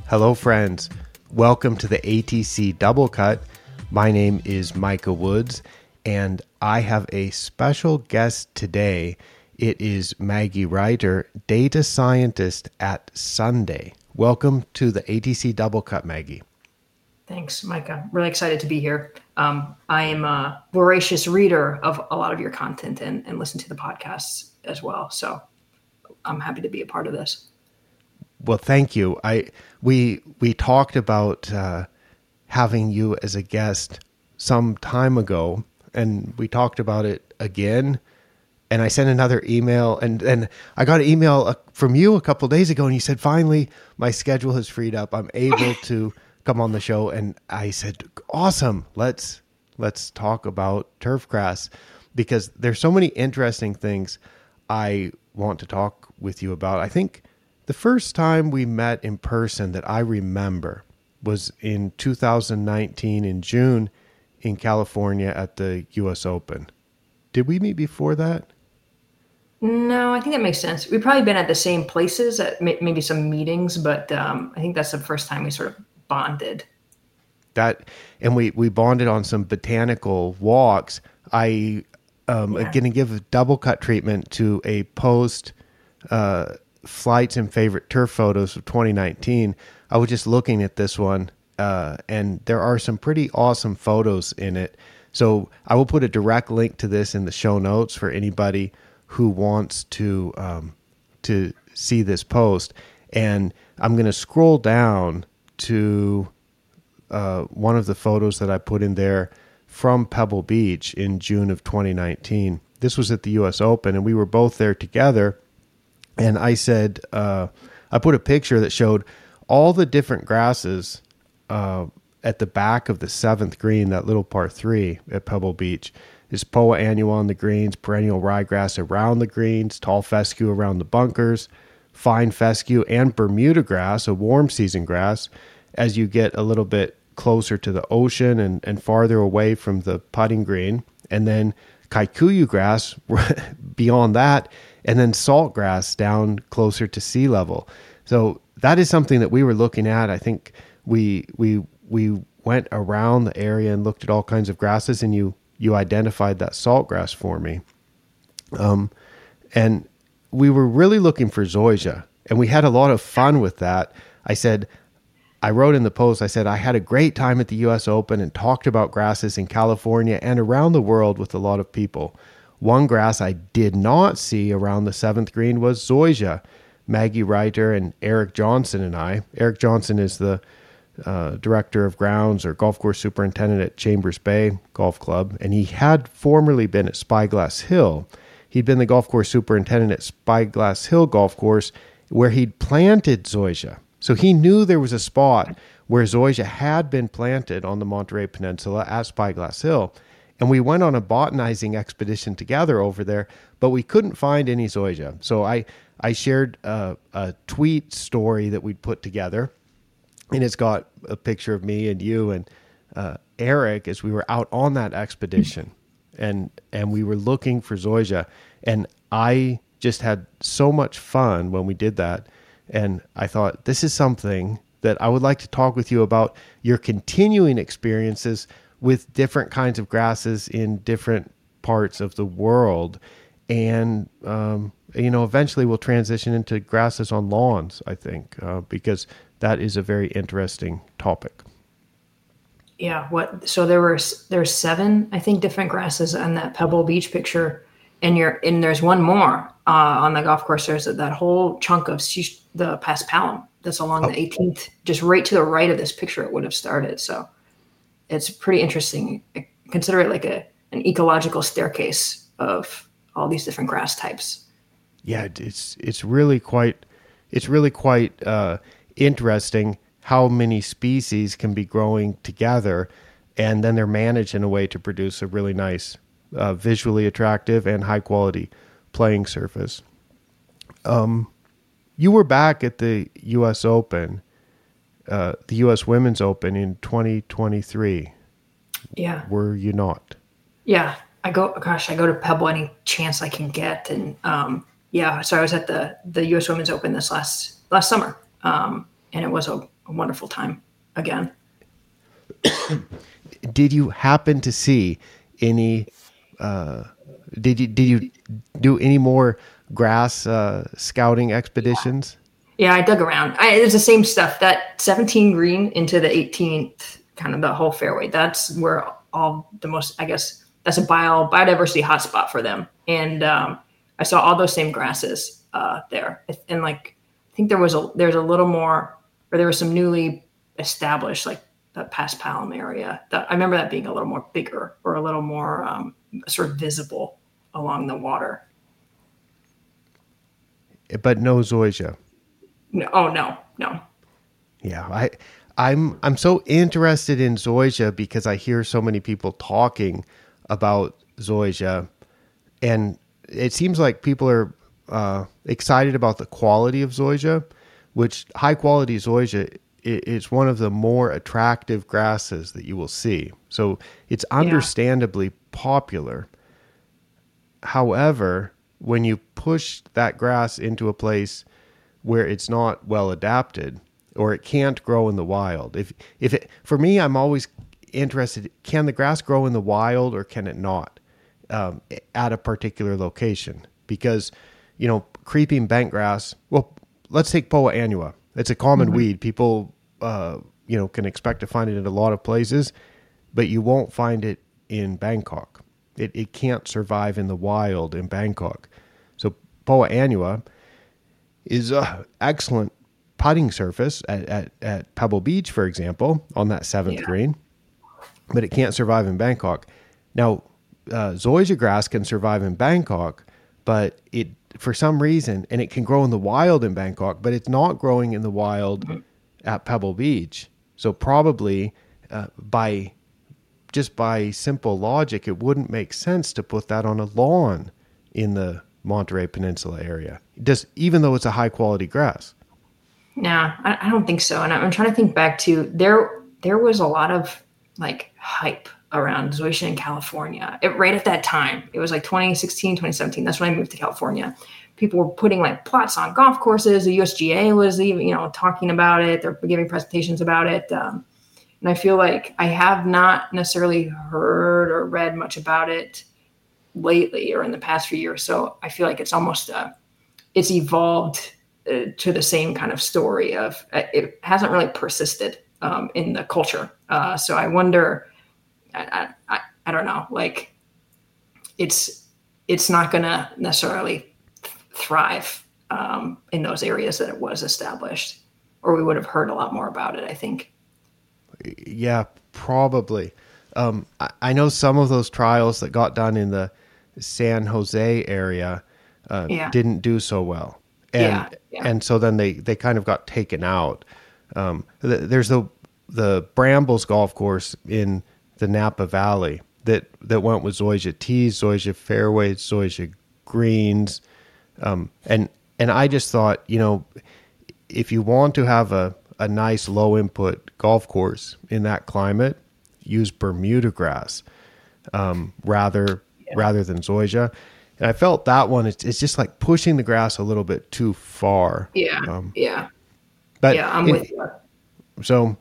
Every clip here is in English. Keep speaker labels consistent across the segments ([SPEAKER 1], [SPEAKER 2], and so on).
[SPEAKER 1] Hello, friends. Welcome to the ATC Double Cut. My name is Micah Woods, and I have a special guest today. It is Maggie Reiter, data scientist at Sunday. Welcome to the ATC Double Cut, Maggie.
[SPEAKER 2] Thanks, Micah. Really excited to be here. I am a voracious reader of a lot of your content and listen to the podcasts as well. So I'm happy to be a part of this.
[SPEAKER 1] Well, thank you. We talked about having you as a guest some time ago, and we talked about it again. And I sent another email, and I got an email from you a couple of days ago, and you said, finally, my schedule has freed up. I'm able to come on the show. And I said, awesome. Let's talk about turfgrass, because there's so many interesting things I want to talk with you about. I think the first time we met in person that I remember was in 2019 in June in California at the US Open. Did we meet before that?
[SPEAKER 2] No, I think that makes sense. We've probably been at the same places at maybe some meetings, but I think that's the first time we sort of bonded.
[SPEAKER 1] And we bonded on some botanical walks. I am going to give a double cut treatment to a post flights and favorite turf photos of 2019. I was just looking at this one, and there are some pretty awesome photos in it. So I will put a direct link to this in the show notes for anybody who wants to see this post. And I'm going to scroll down to one of the photos that I put in there from Pebble Beach in June of 2019. This was at the US Open, and we were both there together. And I said, I put a picture that showed all the different grasses at the back of the seventh green, that little par 3 at Pebble Beach. Is Poa annua on the greens, perennial ryegrass around the greens, tall fescue around the bunkers, fine fescue, and Bermuda grass, a warm season grass, as you get a little bit closer to the ocean and farther away from the putting green. And then kikuyu grass beyond that, and then salt grass down closer to sea level. So that is something that we were looking at. I think we went around the area and looked at all kinds of grasses, and you identified that salt grass for me. And we were really looking for zoysia, and we had a lot of fun with that. I wrote in the post, I said, I had a great time at the US Open and talked about grasses in California and around the world with a lot of people. One grass I did not see around the seventh green was zoysia. Maggie Reiter and Eric Johnson and I. Eric Johnson is the director of grounds or golf course superintendent at Chambers Bay Golf Club, and he had formerly been at Spyglass Hill. He'd been the golf course superintendent at Spyglass Hill Golf Course, where he'd planted zoysia. So he knew there was a spot where zoysia had been planted on the Monterey Peninsula at Spyglass Hill. And we went on a botanizing expedition together over there, but we couldn't find any zoysia. So I shared a tweet story that we'd put together, and it's got a picture of me and you and Eric as we were out on that expedition, and we were looking for zoysia. And I just had so much fun when we did that. And I thought, this is something that I would like to talk with you about, your continuing experiences with different kinds of grasses in different parts of the world. And, eventually we'll transition into grasses on lawns, I think, because that is a very interesting topic.
[SPEAKER 2] Yeah. So there's 7, I think, different grasses on that Pebble Beach picture. And there's one more on the golf course. There's that whole chunk of the Paspalum that's along the 18th, just right to the right of this picture it would have started. So it's pretty interesting. I consider it like an ecological staircase of all these different grass types.
[SPEAKER 1] Yeah, it's really quite interesting how many species can be growing together, and then they're managed in a way to produce a really nice, visually attractive and high quality playing surface. You were back at the US Open, the US Women's Open in 2023.
[SPEAKER 2] Yeah.
[SPEAKER 1] Were you not?
[SPEAKER 2] Yeah. I go to Pebble any chance I can get. And so I was at the US Women's Open this last summer. And it was a a wonderful time again.
[SPEAKER 1] Did you happen to see any? Did you do any more grass scouting expeditions?
[SPEAKER 2] Yeah, I dug around. It's the same stuff. That 17 green into the 18th, kind of the whole fairway. That's where all the most, I guess, that's a biodiversity hotspot for them. And I saw all those same grasses there. And like, I think there's a little more, or there was some newly established, like the Paspalum area. I remember that being a little more bigger or a little more sort of visible along the water.
[SPEAKER 1] But no zoysia.
[SPEAKER 2] No, oh no.
[SPEAKER 1] Yeah, I'm so interested in zoysia because I hear so many people talking about zoysia, and it seems like people are excited about the quality of zoysia, which high quality zoysia is one of the more attractive grasses that you will see. So it's understandably popular. However, when you push that grass into a place where it's not well adapted or it can't grow in the wild, for me, I'm always interested, can the grass grow in the wild or can it not at a particular location? Because, creeping bentgrass, well, let's take Poa annua. It's a common weed. People, can expect to find it in a lot of places, but you won't find it in Bangkok. It can't survive in the wild in Bangkok. So Poa annua is an excellent putting surface at Pebble Beach, for example, on that seventh green, but it can't survive in Bangkok. Now, zoysia grass can survive in Bangkok, but it, for some reason, and it can grow in the wild in Bangkok, but it's not growing in the wild at Pebble Beach. So probably by simple logic, it wouldn't make sense to put that on a lawn in the Monterey Peninsula area, even though it's a high quality grass.
[SPEAKER 2] No, I don't think so. And I'm trying to think back to there was a lot of like hype around zoysia in California. Right at that time, it was like 2016, 2017. That's when I moved to California. People were putting like plots on golf courses. The USGA was even, talking about it. They're giving presentations about it. And I feel like I have not necessarily heard or read much about it lately or in the past few years. So I feel like it's almost, it's evolved to the same kind of story of it hasn't really persisted in the culture. So I wonder, I don't know, like it's not going to necessarily thrive in those areas that it was established, or we would have heard a lot more about it, I think.
[SPEAKER 1] Yeah, probably. I know some of those trials that got done in the San Jose area didn't do so well. And so then they kind of got taken out. There's the Brambles golf course in the Napa Valley that went with zoysia tees, zoysia fairways, zoysia greens. And I just thought, if you want to have a nice low input golf course in that climate, use Bermuda grass rather than zoysia. And I felt that one, it's just like pushing the grass a little bit too far. But
[SPEAKER 2] I'm with you.
[SPEAKER 1] So,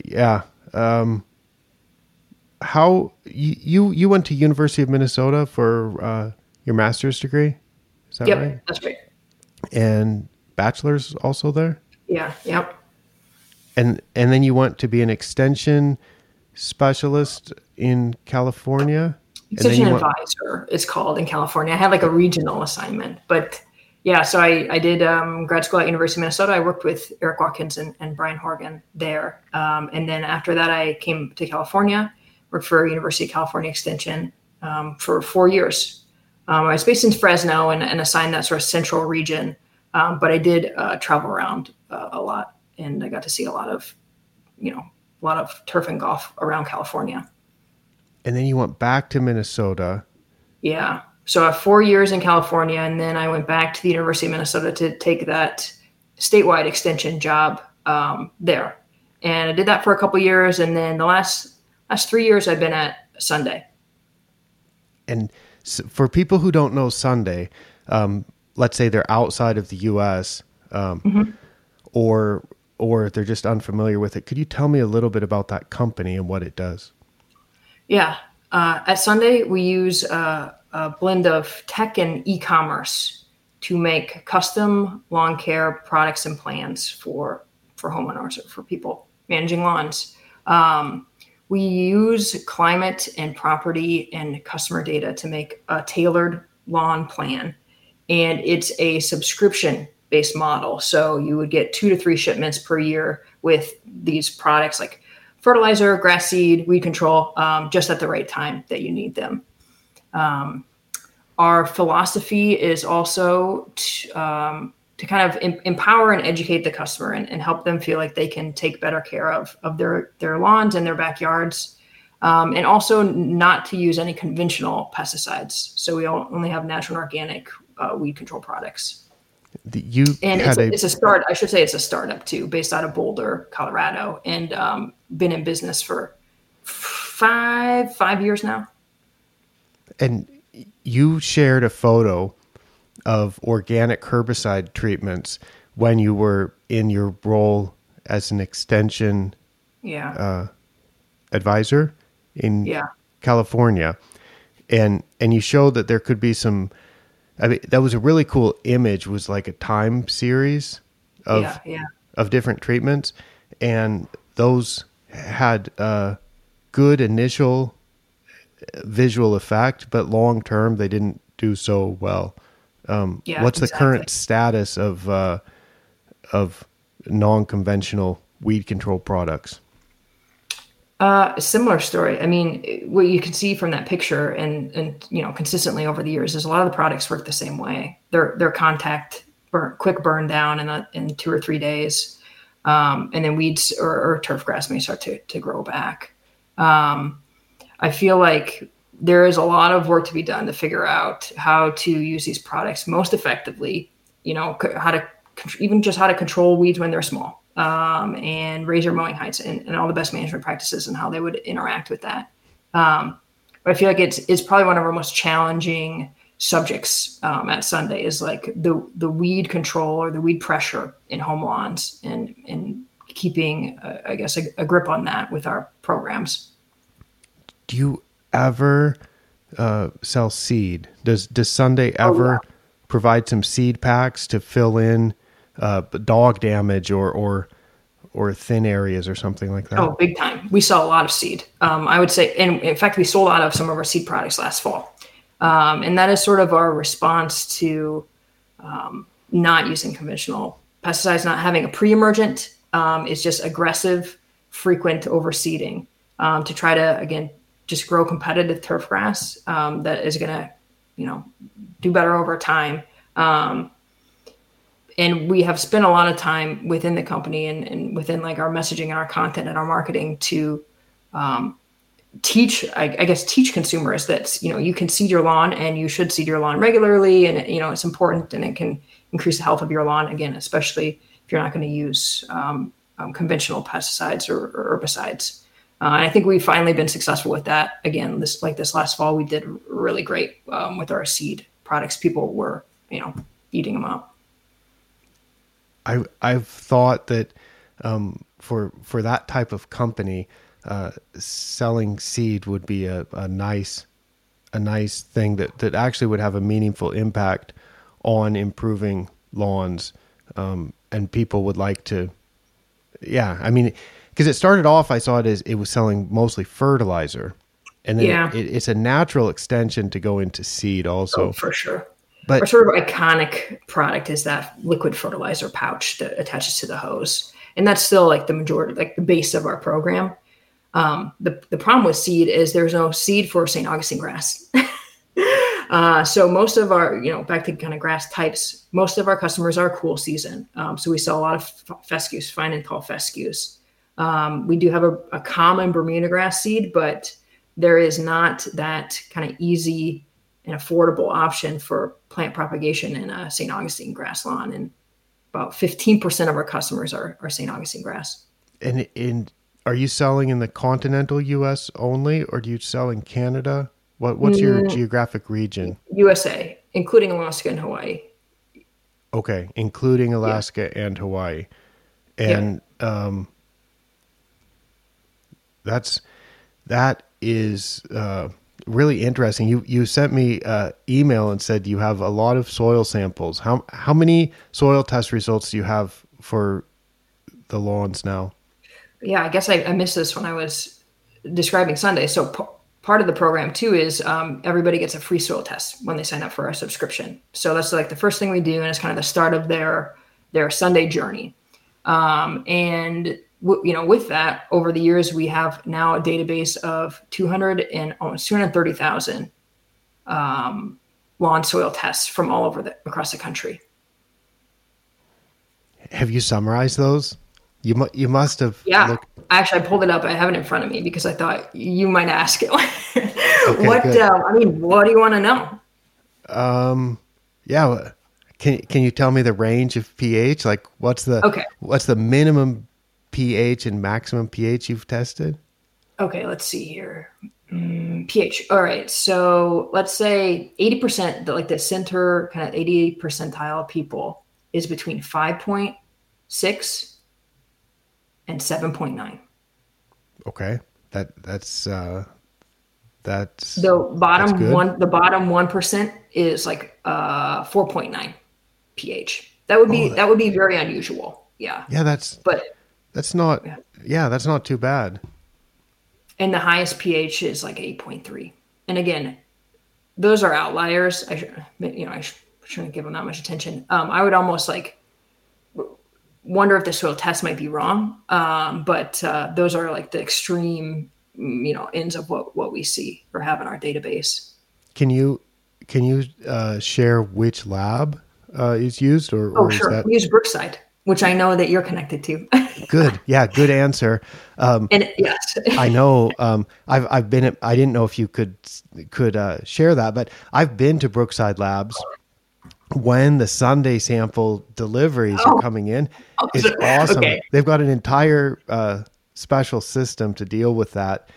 [SPEAKER 1] how you went to University of Minnesota for your master's degree? Is that right?
[SPEAKER 2] That's right.
[SPEAKER 1] And bachelor's also there?
[SPEAKER 2] Yeah. Yep.
[SPEAKER 1] And then you went to be an extension specialist in California?
[SPEAKER 2] Extension advisor, it's called in California. I had like a regional assignment, but yeah, so I did grad school at University of Minnesota. I worked with Eric Watkins and Brian Horgan there. And then after that, I came to California, worked for University of California Extension for 4 years. I was based in Fresno and assigned that sort of central region, but I did travel around a lot. And I got to see a lot of turf and golf around California.
[SPEAKER 1] And then you went back to Minnesota.
[SPEAKER 2] Yeah. So I have 4 years in California, and then I went back to the University of Minnesota to take that statewide extension job there. And I did that for a couple of years. And then the last 3 years I've been at Sunday.
[SPEAKER 1] And for people who don't know Sunday, let's say they're outside of the U.S., or or if they're just unfamiliar with it, could you tell me a little bit about that company and what it does?
[SPEAKER 2] Yeah. At Sunday, we use a blend of tech and e-commerce to make custom lawn care products and plans for homeowners or for people managing lawns. We use climate and property and customer data to make a tailored lawn plan. And it's a subscription based model. So you would get 2 to 3 shipments per year with these products like fertilizer, grass seed, weed control, just at the right time that you need them. Our philosophy is also to kind of empower and educate the customer and help them feel like they can take better care of their lawns and their backyards. And also not to use any conventional pesticides. So we only have natural and organic weed control products. It's a start. I should say it's a startup too, based out of Boulder, Colorado, and been in business for five years now.
[SPEAKER 1] And you shared a photo of organic herbicide treatments when you were in your role as an extension advisor in California. And you showed that there could be some, I mean, that was a really cool image, was like a time series of different treatments. And those had a good initial visual effect, but long-term they didn't do so well. What's the current status of non-conventional weed control products?
[SPEAKER 2] A similar story. I mean, what you can see from that picture and consistently over the years is a lot of the products work the same way. They're quick burn down in 2 or 3 days. And then weeds or turf grass may start to grow back. I feel like there is a lot of work to be done to figure out how to use these products most effectively, how to control weeds when they're small, and razor mowing heights and all the best management practices and how they would interact with that. But I feel like it's probably one of our most challenging subjects at Sunday is like the weed control or the weed pressure in home lawns and keeping, a grip on that with our programs.
[SPEAKER 1] Do you ever sell seed? Does Sunday ever provide some seed packs to fill in dog damage or thin areas or something like that?
[SPEAKER 2] Oh, big time. We sell a lot of seed. I would say, and in fact, we sold out of some of our seed products last fall. And that is sort of our response to not using conventional pesticides, not having a pre-emergent. It's just aggressive, frequent overseeding to try to, again, just grow competitive turf grass that is going to, do better over time. And we have spent a lot of time within the company and within like our messaging and our content and our marketing to teach consumers that, you can seed your lawn and you should seed your lawn regularly. And, it's important and it can increase the health of your lawn, again, especially if you're not going to use conventional pesticides or herbicides. And I think we've finally been successful with that. Again, this last fall, we did really great with our seed products. People were, eating them up.
[SPEAKER 1] I've thought that for that type of company, selling seed would be a nice thing that actually would have a meaningful impact on improving lawns, and people would like to. Yeah, I mean, because it started off, I saw it as it was selling mostly fertilizer, and then it's a natural extension to go into seed also.
[SPEAKER 2] Oh, for sure.
[SPEAKER 1] But
[SPEAKER 2] our sort of iconic product is that liquid fertilizer pouch that attaches to the hose. And that's still like the majority, like the base of our program. The problem with seed is there's no seed for St. Augustine grass. So most of our, back to kind of grass types, most of our customers are cool season. So we sell a lot of fescues, fine and tall fescues. We do have a common Bermuda grass seed, but there is not that kind of easy and affordable option for plant propagation in a St. Augustine grass lawn. And about 15% of our customers are St. Augustine grass.
[SPEAKER 1] And are you selling in the continental U.S. only, or do you sell in Canada? What's your geographic region?
[SPEAKER 2] USA, including Alaska and Hawaii.
[SPEAKER 1] Okay, including Alaska and Hawaii. And that is really interesting. You sent me an email and said you have a lot of soil samples. How many soil test results do you have for the lawns now?
[SPEAKER 2] Yeah, I guess I missed this when I was describing Sunday. So part of the program too is everybody gets a free soil test when they sign up for our subscription. So that's like the first thing we do, and it's kind of the start of their Sunday journey. With that, over the years, we have now a database of 230,000 lawn soil tests from all over across the country.
[SPEAKER 1] Have you summarized those? You must have.
[SPEAKER 2] Yeah, actually, I pulled it up. I have it in front of me because I thought you might ask it.
[SPEAKER 1] Okay,
[SPEAKER 2] what do you want to know?
[SPEAKER 1] Yeah. Can you tell me the range of pH? Like, what's the minimum pH and maximum pH you've tested?
[SPEAKER 2] Okay, let's see here. pH. All right. So let's say 80%, like the center kind of 80 percentile people is between 5.6 and 7.9.
[SPEAKER 1] Okay. That's
[SPEAKER 2] the bottom one. The bottom 1% is like 4.9 pH. That would be very unusual. Yeah.
[SPEAKER 1] Yeah. That's not too bad.
[SPEAKER 2] And the highest pH is like 8.3. And again, those are outliers. I shouldn't give them that much attention. I would almost like wonder if the soil test might be wrong. But those are like the extreme, ends of what we see or have in our database.
[SPEAKER 1] Can you share which lab is used or
[SPEAKER 2] sure.
[SPEAKER 1] Is that...
[SPEAKER 2] We use Brookside, which I know that you're connected to.
[SPEAKER 1] Good. Yeah. Good answer.
[SPEAKER 2] Yes,
[SPEAKER 1] I know. I've been. I didn't know if you could share that, but I've been to Brookside Labs when the Sunday sample deliveries are coming in. It's awesome. Okay. They've got an entire special system to deal with that.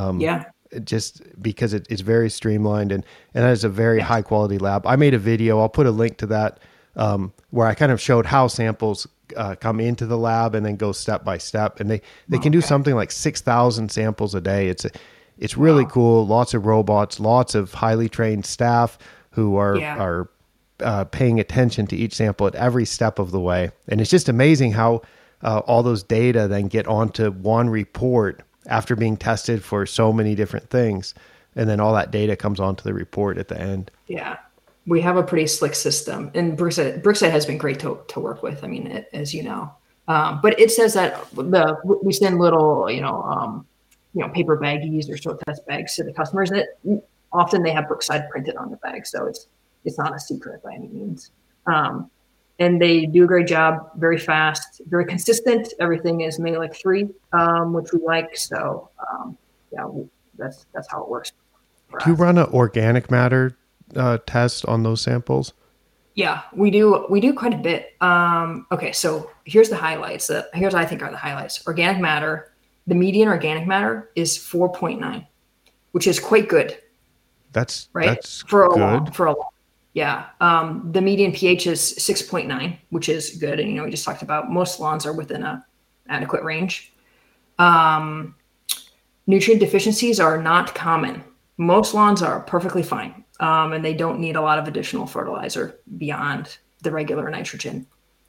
[SPEAKER 1] Just because it's very streamlined and that is a very high quality lab. I made a video. I'll put a link to that where I kind of showed how samples come into the lab and then go step by step. And they can do something like 6,000 samples a day. It's really cool. Lots of robots, lots of highly trained staff who are paying attention to each sample at every step of the way. And it's just amazing how all those data then get onto one report after being tested for so many different things. And then all that data comes onto the report at the end. Yeah.
[SPEAKER 2] We have a pretty slick system, and Brookside has been great to work with. I mean, as you know, but it says that we send little, paper baggies or soil test bags to the customers. That often they have Brookside printed on the bag, so it's not a secret by any means. And they do a great job, very fast, very consistent. Everything is Mehlich 3, which we like. So that's how it works.
[SPEAKER 1] Do you run an organic matter test on those samples?
[SPEAKER 2] Yeah, we do quite a bit. Okay, so here's the highlights. Here's what I think are the highlights. Organic matter, the median organic matter is 4.9, which is quite good.
[SPEAKER 1] That's
[SPEAKER 2] right.
[SPEAKER 1] That's
[SPEAKER 2] for a
[SPEAKER 1] good.
[SPEAKER 2] long. Yeah. The median pH is 6.9, which is good. And we just talked about most lawns are within a adequate range. Nutrient deficiencies are not common. Most lawns are perfectly fine. And they don't need a lot of additional fertilizer beyond the regular nitrogen.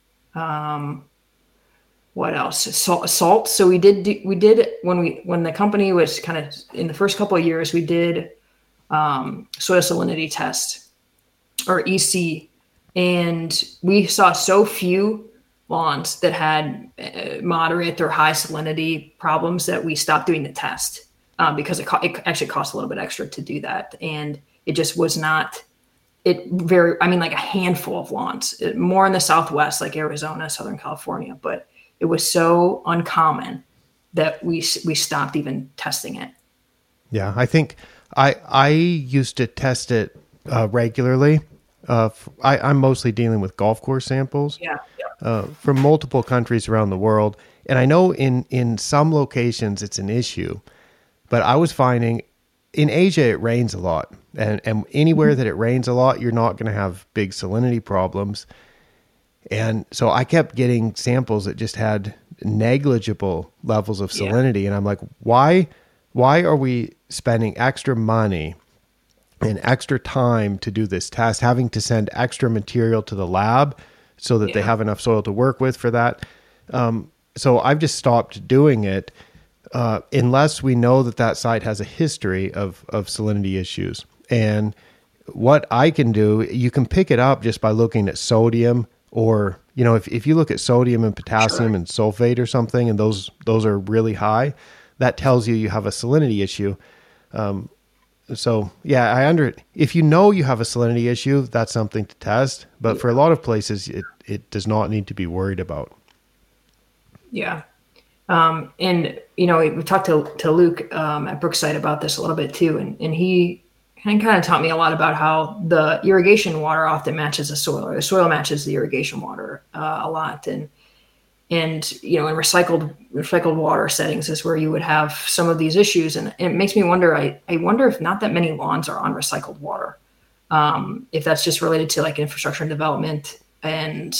[SPEAKER 2] What else? Salt. So we did when the company was kind of in the first couple of years, we did soil salinity test or EC, and we saw so few lawns that had moderate or high salinity problems that we stopped doing the test because it actually cost a little bit extra to do that, and it just was not like a handful of lawns, more in the Southwest, like Arizona, Southern California, but it was so uncommon that we stopped even testing it.
[SPEAKER 1] Yeah, I think I used to test it regularly. I'm mostly dealing with golf course samples from multiple countries around the world. And I know in some locations it's an issue, but I was finding in Asia it rains a lot. And anywhere that it rains a lot, you're not going to have big salinity problems. And so I kept getting samples that just had negligible levels of salinity. And I'm like, why are we spending extra money and extra time to do this test, having to send extra material to the lab so that they have enough soil to work with for that? So I've just stopped doing it unless we know that site has a history of salinity issues. And what I can do, you can pick it up just by looking at sodium, or, if you look at sodium and potassium and sulfate or something, and those are really high, that tells you have a salinity issue. So yeah, if you know you have a salinity issue, that's something to test. But for a lot of places, it does not need to be worried about.
[SPEAKER 2] Yeah. And, we talked to Luke at Brookside about this a little bit too. And he kind of taught me a lot about how the irrigation water often matches the soil, or the soil matches the irrigation water a lot. And in recycled water settings is where you would have some of these issues. And it makes me wonder, I wonder if not that many lawns are on recycled water. If that's just related to like infrastructure and development, and,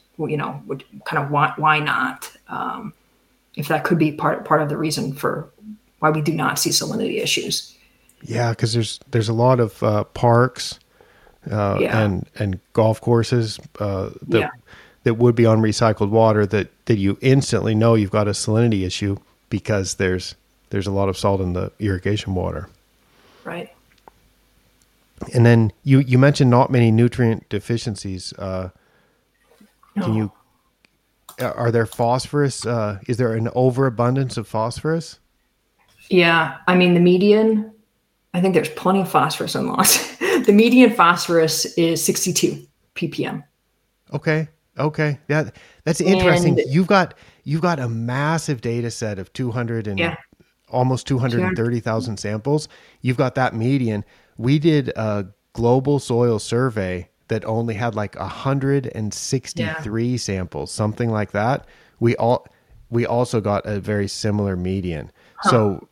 [SPEAKER 2] why not? If that could be part of the reason for why we do not see salinity issues.
[SPEAKER 1] Yeah, because there's a lot of parks and golf courses that would be on recycled water that you instantly know you've got a salinity issue because there's a lot of salt in the irrigation water.
[SPEAKER 2] Right.
[SPEAKER 1] And then you mentioned not many nutrient deficiencies. Are there phosphorus? Is there an overabundance of phosphorus?
[SPEAKER 2] Yeah. I mean, the median, I think there's plenty of phosphorus in lawns. The median phosphorus is 62 ppm.
[SPEAKER 1] Okay. Yeah, that's interesting. And you've got a massive data set of 200 and almost 230,000 samples. You've got that median. We did a global soil survey that only had like 163 samples, something like that. We also got a very similar median. Huh. So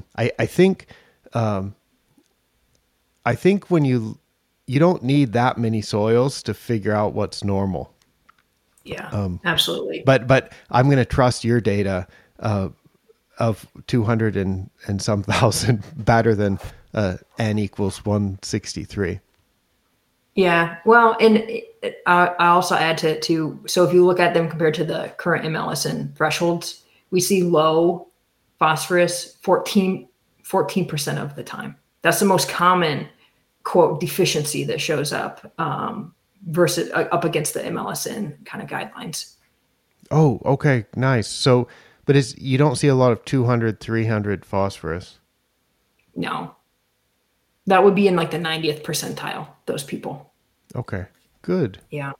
[SPEAKER 1] I think when you don't need that many soils to figure out what's normal.
[SPEAKER 2] Yeah, absolutely.
[SPEAKER 1] But I'm going to trust your data of 200 and some thousand better than N equals 163.
[SPEAKER 2] Yeah, well, and I also add to so if you look at them compared to the current MLSN thresholds, we see low phosphorus 14% of the time. That's the most common quote deficiency that shows up versus up against the MLSN kind of guidelines.
[SPEAKER 1] Oh, okay, nice. So, but you don't see a lot of 200, 300 phosphorus.
[SPEAKER 2] No, that would be in like the 90th percentile. Those people.
[SPEAKER 1] Okay, good.
[SPEAKER 2] Yeah.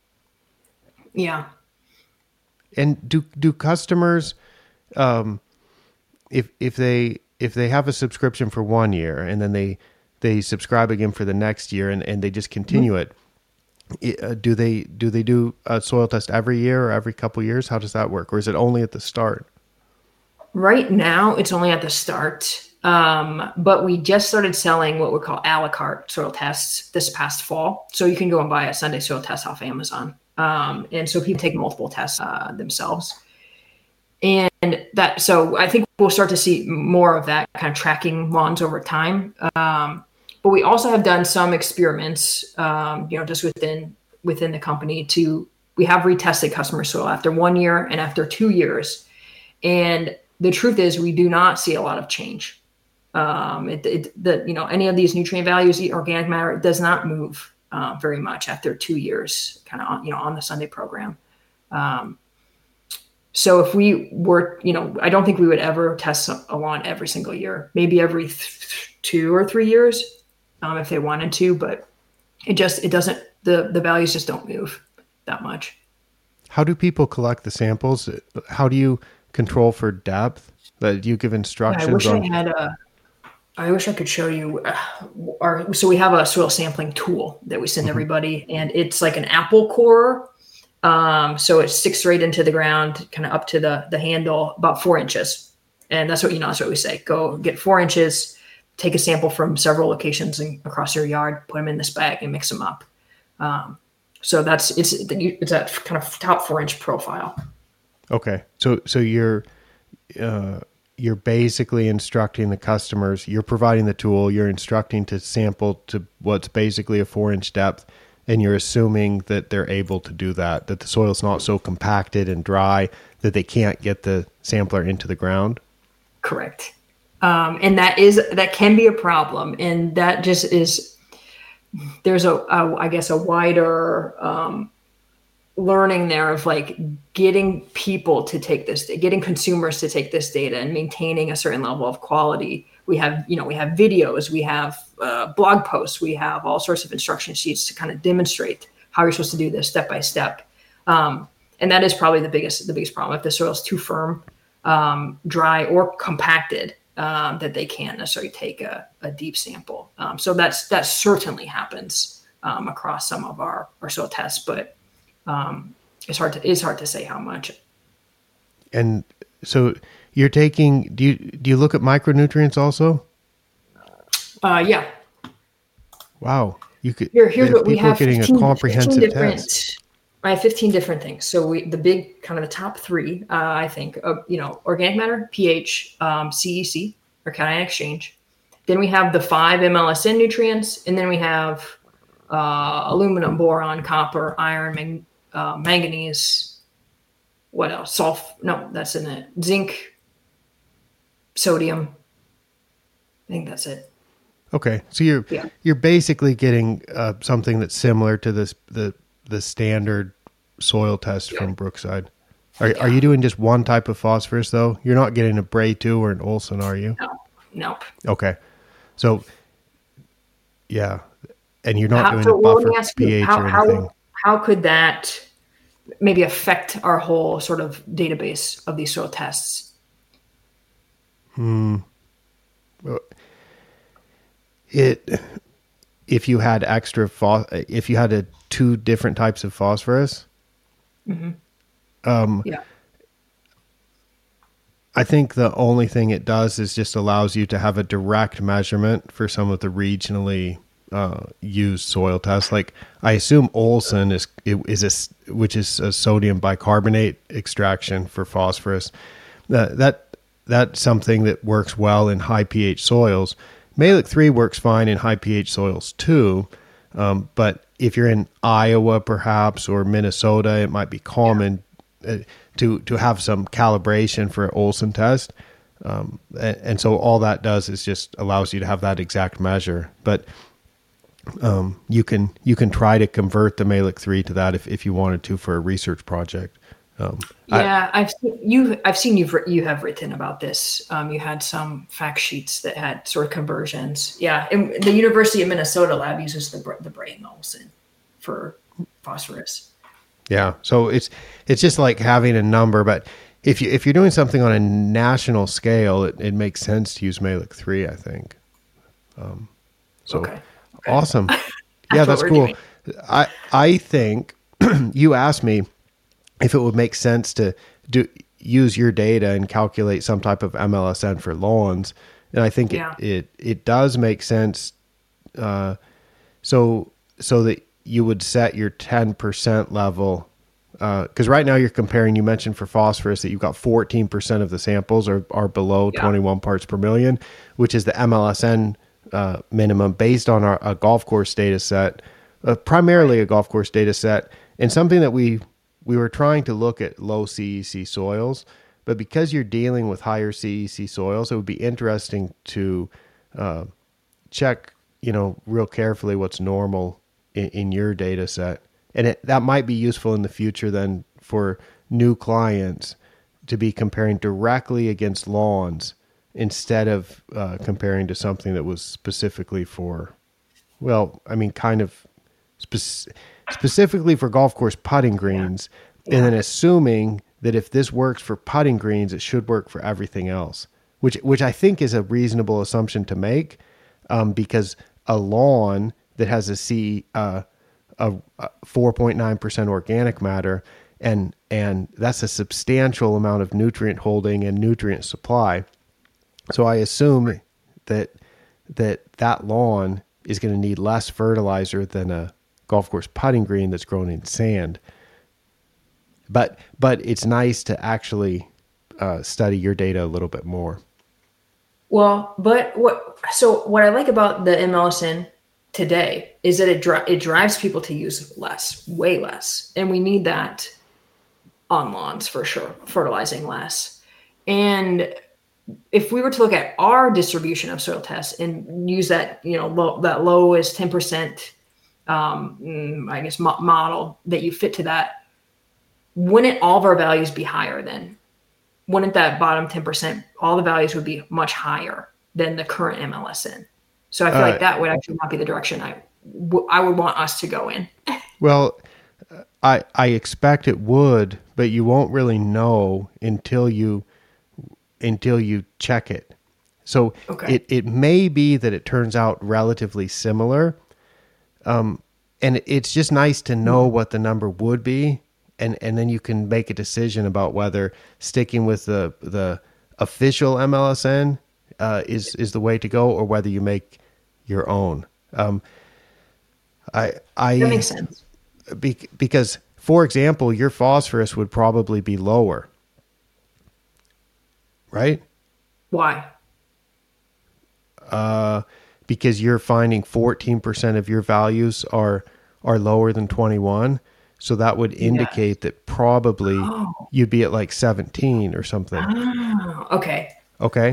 [SPEAKER 1] And do customers, if they have a subscription for 1 year and then they subscribe again for the next year and they just continue it, do they do a soil test every year or every couple years? How does that work? Or is it only at the start?
[SPEAKER 2] Right now, it's only at the start. But we just started selling what we call a la carte soil tests this past fall. So you can go and buy a Sunday soil test off Amazon. And so people take multiple tests themselves. And so I think we'll start to see more of that kind of tracking lawns over time. But we also have done some experiments, just within the company we have retested customer soil after 1 year and after 2 years. And the truth is we do not see a lot of change. Any of these nutrient values, organic matter, it does not move very much after 2 years, kind of on the Sunday program. So if we were, I don't think we would ever test a lawn every single year, maybe every 2 or 3 years, if they wanted to, but it doesn't, the values just don't move that much.
[SPEAKER 1] How do people collect the samples? How do you control for depth? Do you give instructions?
[SPEAKER 2] I wish I could show you so we have a soil sampling tool that we send everybody, and it's like an apple core. So it sticks right into the ground, kind of up to the handle, about 4 inches. And that's what we say. Go get 4 inches, take a sample from several locations across your yard, put them in this bag and mix them up. So it's that kind of top 4-inch profile.
[SPEAKER 1] Okay. So you're basically instructing the customers, you're providing the tool, you're instructing to sample to what's basically a 4-inch depth, and you're assuming that they're able to do that the soil's not so compacted and dry that they can't get the sampler into the ground.
[SPEAKER 2] Correct. And that can be a problem. And that just is, there's I guess a wider, learning there of like getting people to take this, getting consumers to take this data and maintaining a certain level of quality. We have videos, we have blog posts, we have all sorts of instruction sheets to kind of demonstrate how you're supposed to do this step by step. And that is probably the biggest problem. If the soil is too firm, dry, or compacted, that they can't necessarily take a deep sample. So that certainly happens across some of our soil tests, but it's hard to say how much.
[SPEAKER 1] And so you're taking, do you look at micronutrients also?
[SPEAKER 2] Yeah.
[SPEAKER 1] Wow. You could,
[SPEAKER 2] here's what we have.
[SPEAKER 1] Getting 15, a comprehensive test.
[SPEAKER 2] I have 15 different things. So the big kind of the top 3, I think, organic matter, pH, CEC, or cation exchange. Then we have the 5 MLSN nutrients, and then we have aluminum, boron, copper, iron, manganese. What else? No, that's in it. Zinc, sodium. I think that's it.
[SPEAKER 1] Okay, so you're basically getting something that's similar to the standard soil test from Brookside. Are you doing just one type of phosphorus though? You're not getting a Bray 2 or an Olsen, are you?
[SPEAKER 2] No.
[SPEAKER 1] Okay, so yeah, and you're not doing a buffer pH or anything.
[SPEAKER 2] How could that maybe affect our whole sort of database of these soil tests?
[SPEAKER 1] If you had if you had 2 different types of phosphorus, I think the only thing it does is just allows you to have a direct measurement for some of the regionally used soil tests. Like I assume Olsen which is a sodium bicarbonate extraction for phosphorus. That's something that works well in high pH soils. Mehlich 3 works fine in high pH soils too, but if you're in Iowa perhaps or Minnesota, it might be common to have some calibration for an Olsen test. And so all that does is just allows you to have that exact measure. But you can try to convert the Mehlich 3 to that if you wanted to for a research project.
[SPEAKER 2] I've seen you have written about this. You had some fact sheets that had sort of conversions. Yeah, and the University of Minnesota lab uses the Bray and Olsen for phosphorus.
[SPEAKER 1] Yeah, so it's just like having a number, but if you're doing something on a national scale, it makes sense to use Mehlich 3, I think. Okay. Awesome. Yeah, that's cool. Doing. I think you asked me if it would make sense to use your data and calculate some type of MLSN for lawns, and I think it does make sense. So that you would set your 10% level, because right now you're comparing. You mentioned for phosphorus that you've got 14% of the samples are below 21 parts per million, which is the MLSN minimum based on a golf course data set, primarily a golf course data set, and something that we were trying to look at low CEC soils, but because you're dealing with higher CEC soils, it would be interesting to check, real carefully what's normal in your data set. And that might be useful in the future then for new clients to be comparing directly against lawns instead of comparing to something that was specifically for, specifically for golf course putting greens, and then assuming that if this works for putting greens, it should work for everything else, which I think is a reasonable assumption to make, because a lawn that has a 4.9% organic matter, and that's a substantial amount of nutrient holding and nutrient supply. So I assume that lawn is going to need less fertilizer than a golf course putting green that's grown in sand. But it's nice to actually study your data a little bit more.
[SPEAKER 2] Well, but what I like about the MLSN today is that it drives people to use less, way less, and we need that on lawns for sure, fertilizing less. And if we were to look at our distribution of soil tests and use that, that lowest 10%, I guess model that you fit to that, wouldn't all of our values be higher then? Wouldn't that bottom 10%, all the values would be much higher than the current MLSN? So I feel like that would actually not be the direction I would want us to go in.
[SPEAKER 1] Well, I expect it would, but you won't really know until you check it. So it may be that it turns out relatively similar. And it's just nice to know what the number would be. And then you can make a decision about whether sticking with the official MLSN is the way to go, or whether you make your own. That
[SPEAKER 2] makes sense.
[SPEAKER 1] Because, for example, your phosphorus would probably be lower, right?
[SPEAKER 2] Why?
[SPEAKER 1] Because you're finding 14% of your values are lower than 21. So that would indicate that probably you'd be at like 17 or something.
[SPEAKER 2] Oh, okay.
[SPEAKER 1] Okay.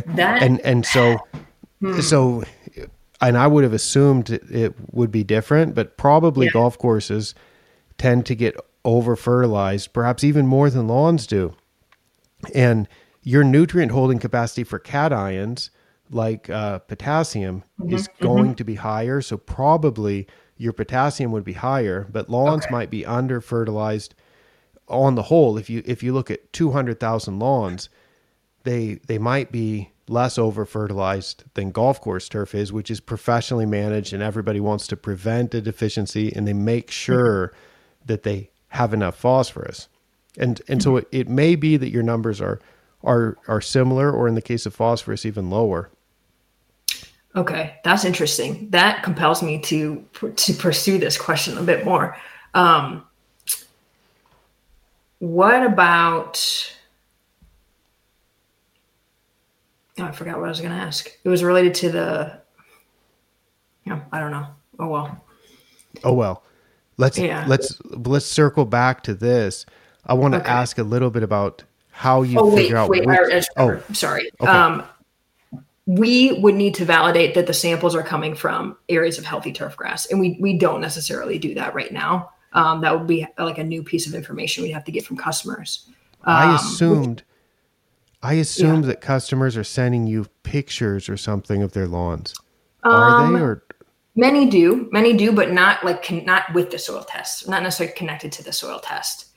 [SPEAKER 1] So I would have assumed it would be different, but probably golf courses tend to get over fertilized, perhaps even more than lawns do. And your nutrient holding capacity for cations, like potassium, is going to be higher. So probably your potassium would be higher, but lawns might be under fertilized on the whole. If you look at 200,000 lawns, they might be less over fertilized than golf course turf is, which is professionally managed, and everybody wants to prevent a deficiency, and they make sure that they have enough phosphorus. And so it may be that your numbers are similar, or in the case of phosphorus, even lower.
[SPEAKER 2] Okay, that's interesting. That compels me to pursue this question a bit more. What about? Oh, I forgot what I was going to ask. It was related to the. I don't know. Oh well.
[SPEAKER 1] Let's circle back to this. I want to ask a little bit about how you figure out.
[SPEAKER 2] Sorry.
[SPEAKER 1] Okay.
[SPEAKER 2] We would need to validate that the samples are coming from areas of healthy turf grass. And we don't necessarily do that right now. That would be like a new piece of information we'd have to get from customers.
[SPEAKER 1] I assumed that customers are sending you pictures or something of their lawns. Are they? Or
[SPEAKER 2] many do, but not not with the soil test, not necessarily connected to the soil test.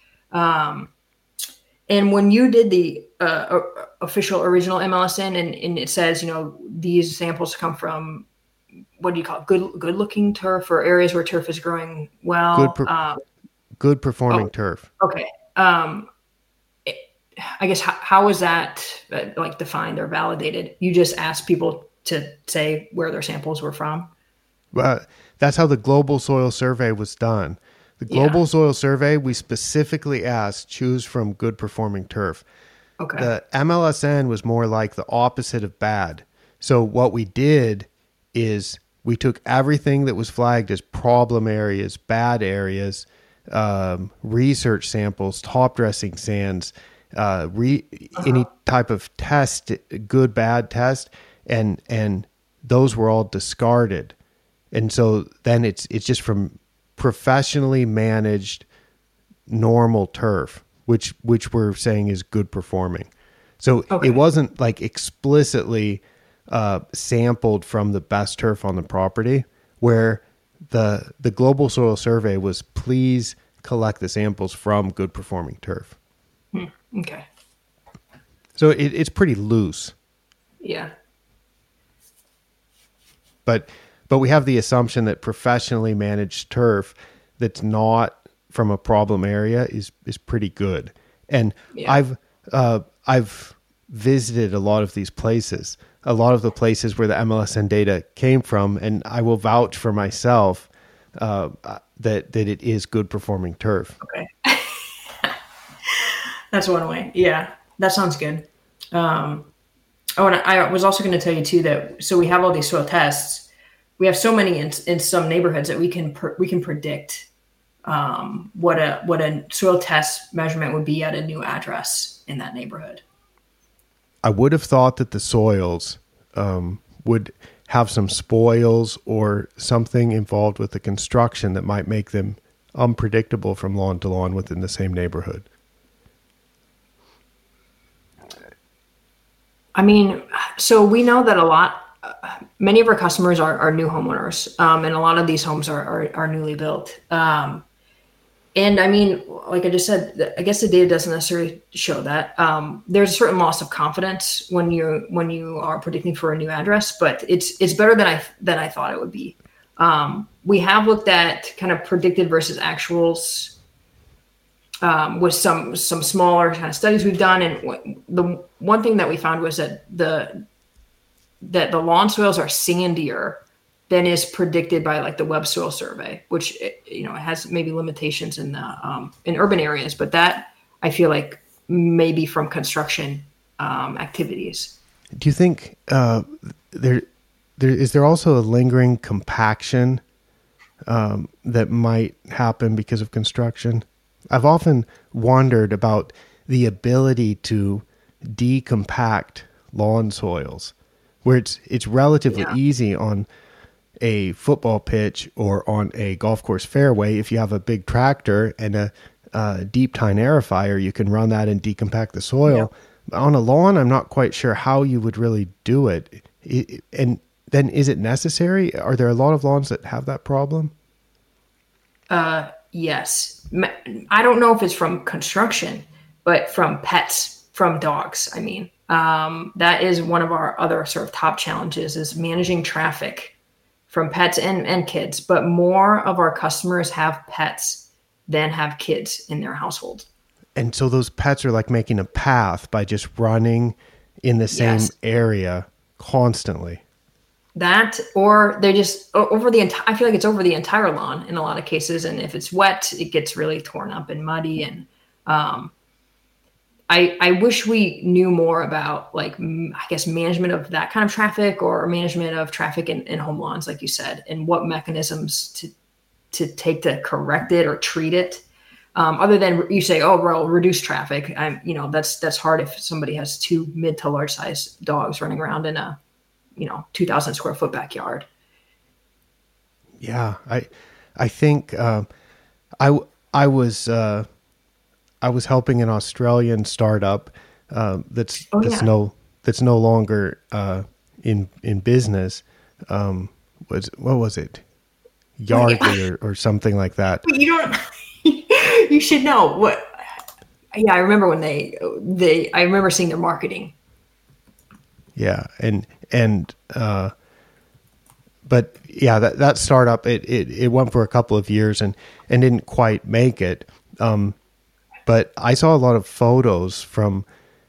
[SPEAKER 2] And when you did the official original MLSN, and it says, these samples come from, what do you call it? Good looking turf, or areas where turf is growing well.
[SPEAKER 1] Good performing turf.
[SPEAKER 2] Okay. I guess how is that defined or validated? You just ask people to say where their samples were from.
[SPEAKER 1] That's how the Global Soil Survey was done. The Global Soil Survey, we specifically asked, choose from good performing turf.
[SPEAKER 2] Okay.
[SPEAKER 1] The MLSN was more like the opposite of bad. So what we did is we took everything that was flagged as problem areas, bad areas, research samples, top dressing sands, any type of test, good, bad test, and those were all discarded. And so then it's just from professionally managed normal turf, which we're saying is good performing. So it wasn't like explicitly sampled from the best turf on the property, where the Global Soil Survey was, please collect the samples from good performing turf.
[SPEAKER 2] Okay.
[SPEAKER 1] So it's pretty loose.
[SPEAKER 2] Yeah.
[SPEAKER 1] But we have the assumption that professionally managed turf that's not from a problem area is pretty good. And I've visited a lot of these places, a lot of the places where the MLSN data came from, and I will vouch for myself. that it is good performing turf.
[SPEAKER 2] Okay. That's one way. Yeah, that sounds good. And I was also going to tell you too that so we have all these soil tests. We have so many in some neighborhoods that we can predict what a soil test measurement would be at a new address in that neighborhood.
[SPEAKER 1] I would have thought that the soils would have some spoils or something involved with the construction that might make them unpredictable from lawn to lawn within the same neighborhood.
[SPEAKER 2] I mean, so we know that many of our customers are new homeowners, and a lot of these homes are newly built. And I mean, like I just said, I guess the data doesn't necessarily show that. There's a certain loss of confidence when you are predicting for a new address, but it's better than I thought it would be. We have looked at kind of predicted versus actuals with some smaller kind of studies we've done, and the one thing that we found was that the lawn soils are sandier than is predicted by like the Web Soil Survey, which it has maybe limitations in urban areas, but that I feel like maybe from construction activities.
[SPEAKER 1] Do you think there is also a lingering compaction that might happen because of construction? I've often wondered about the ability to decompact lawn soils, where it's relatively easy on a football pitch or on a golf course fairway. If you have a big tractor and a deep tine aerifier, you can run that and decompact the soil. Yeah. On a lawn, I'm not quite sure how you would really do it. And then is it necessary? Are there a lot of lawns that have that problem?
[SPEAKER 2] Yes. I don't know if it's from construction, but from pets, from dogs. I mean, that is one of our other sort of top challenges is managing traffic from pets and kids, but more of our customers have pets than have kids in their household.
[SPEAKER 1] And so those pets are like making a path by just running in the same area constantly.
[SPEAKER 2] That, or they just over the entire, I feel like it's over the entire lawn in a lot of cases. And if it's wet, it gets really torn up and muddy. And I wish we knew more about like, I guess, management of that kind of traffic or management of traffic in home lawns, like you said, and what mechanisms to take to correct it or treat it. Other than you say, oh, well, reduce traffic. That's hard if somebody has two mid to large size dogs running around in a 2,000 square foot backyard.
[SPEAKER 1] Yeah. I think, I was helping an Australian startup, that's no longer, in business. What was it? Yardley or something like that.
[SPEAKER 2] But you should know what. Yeah. I remember when I remember seeing their marketing.
[SPEAKER 1] Yeah. But yeah, that startup, it went for a couple of years and didn't quite make it. But I saw a lot of photos from,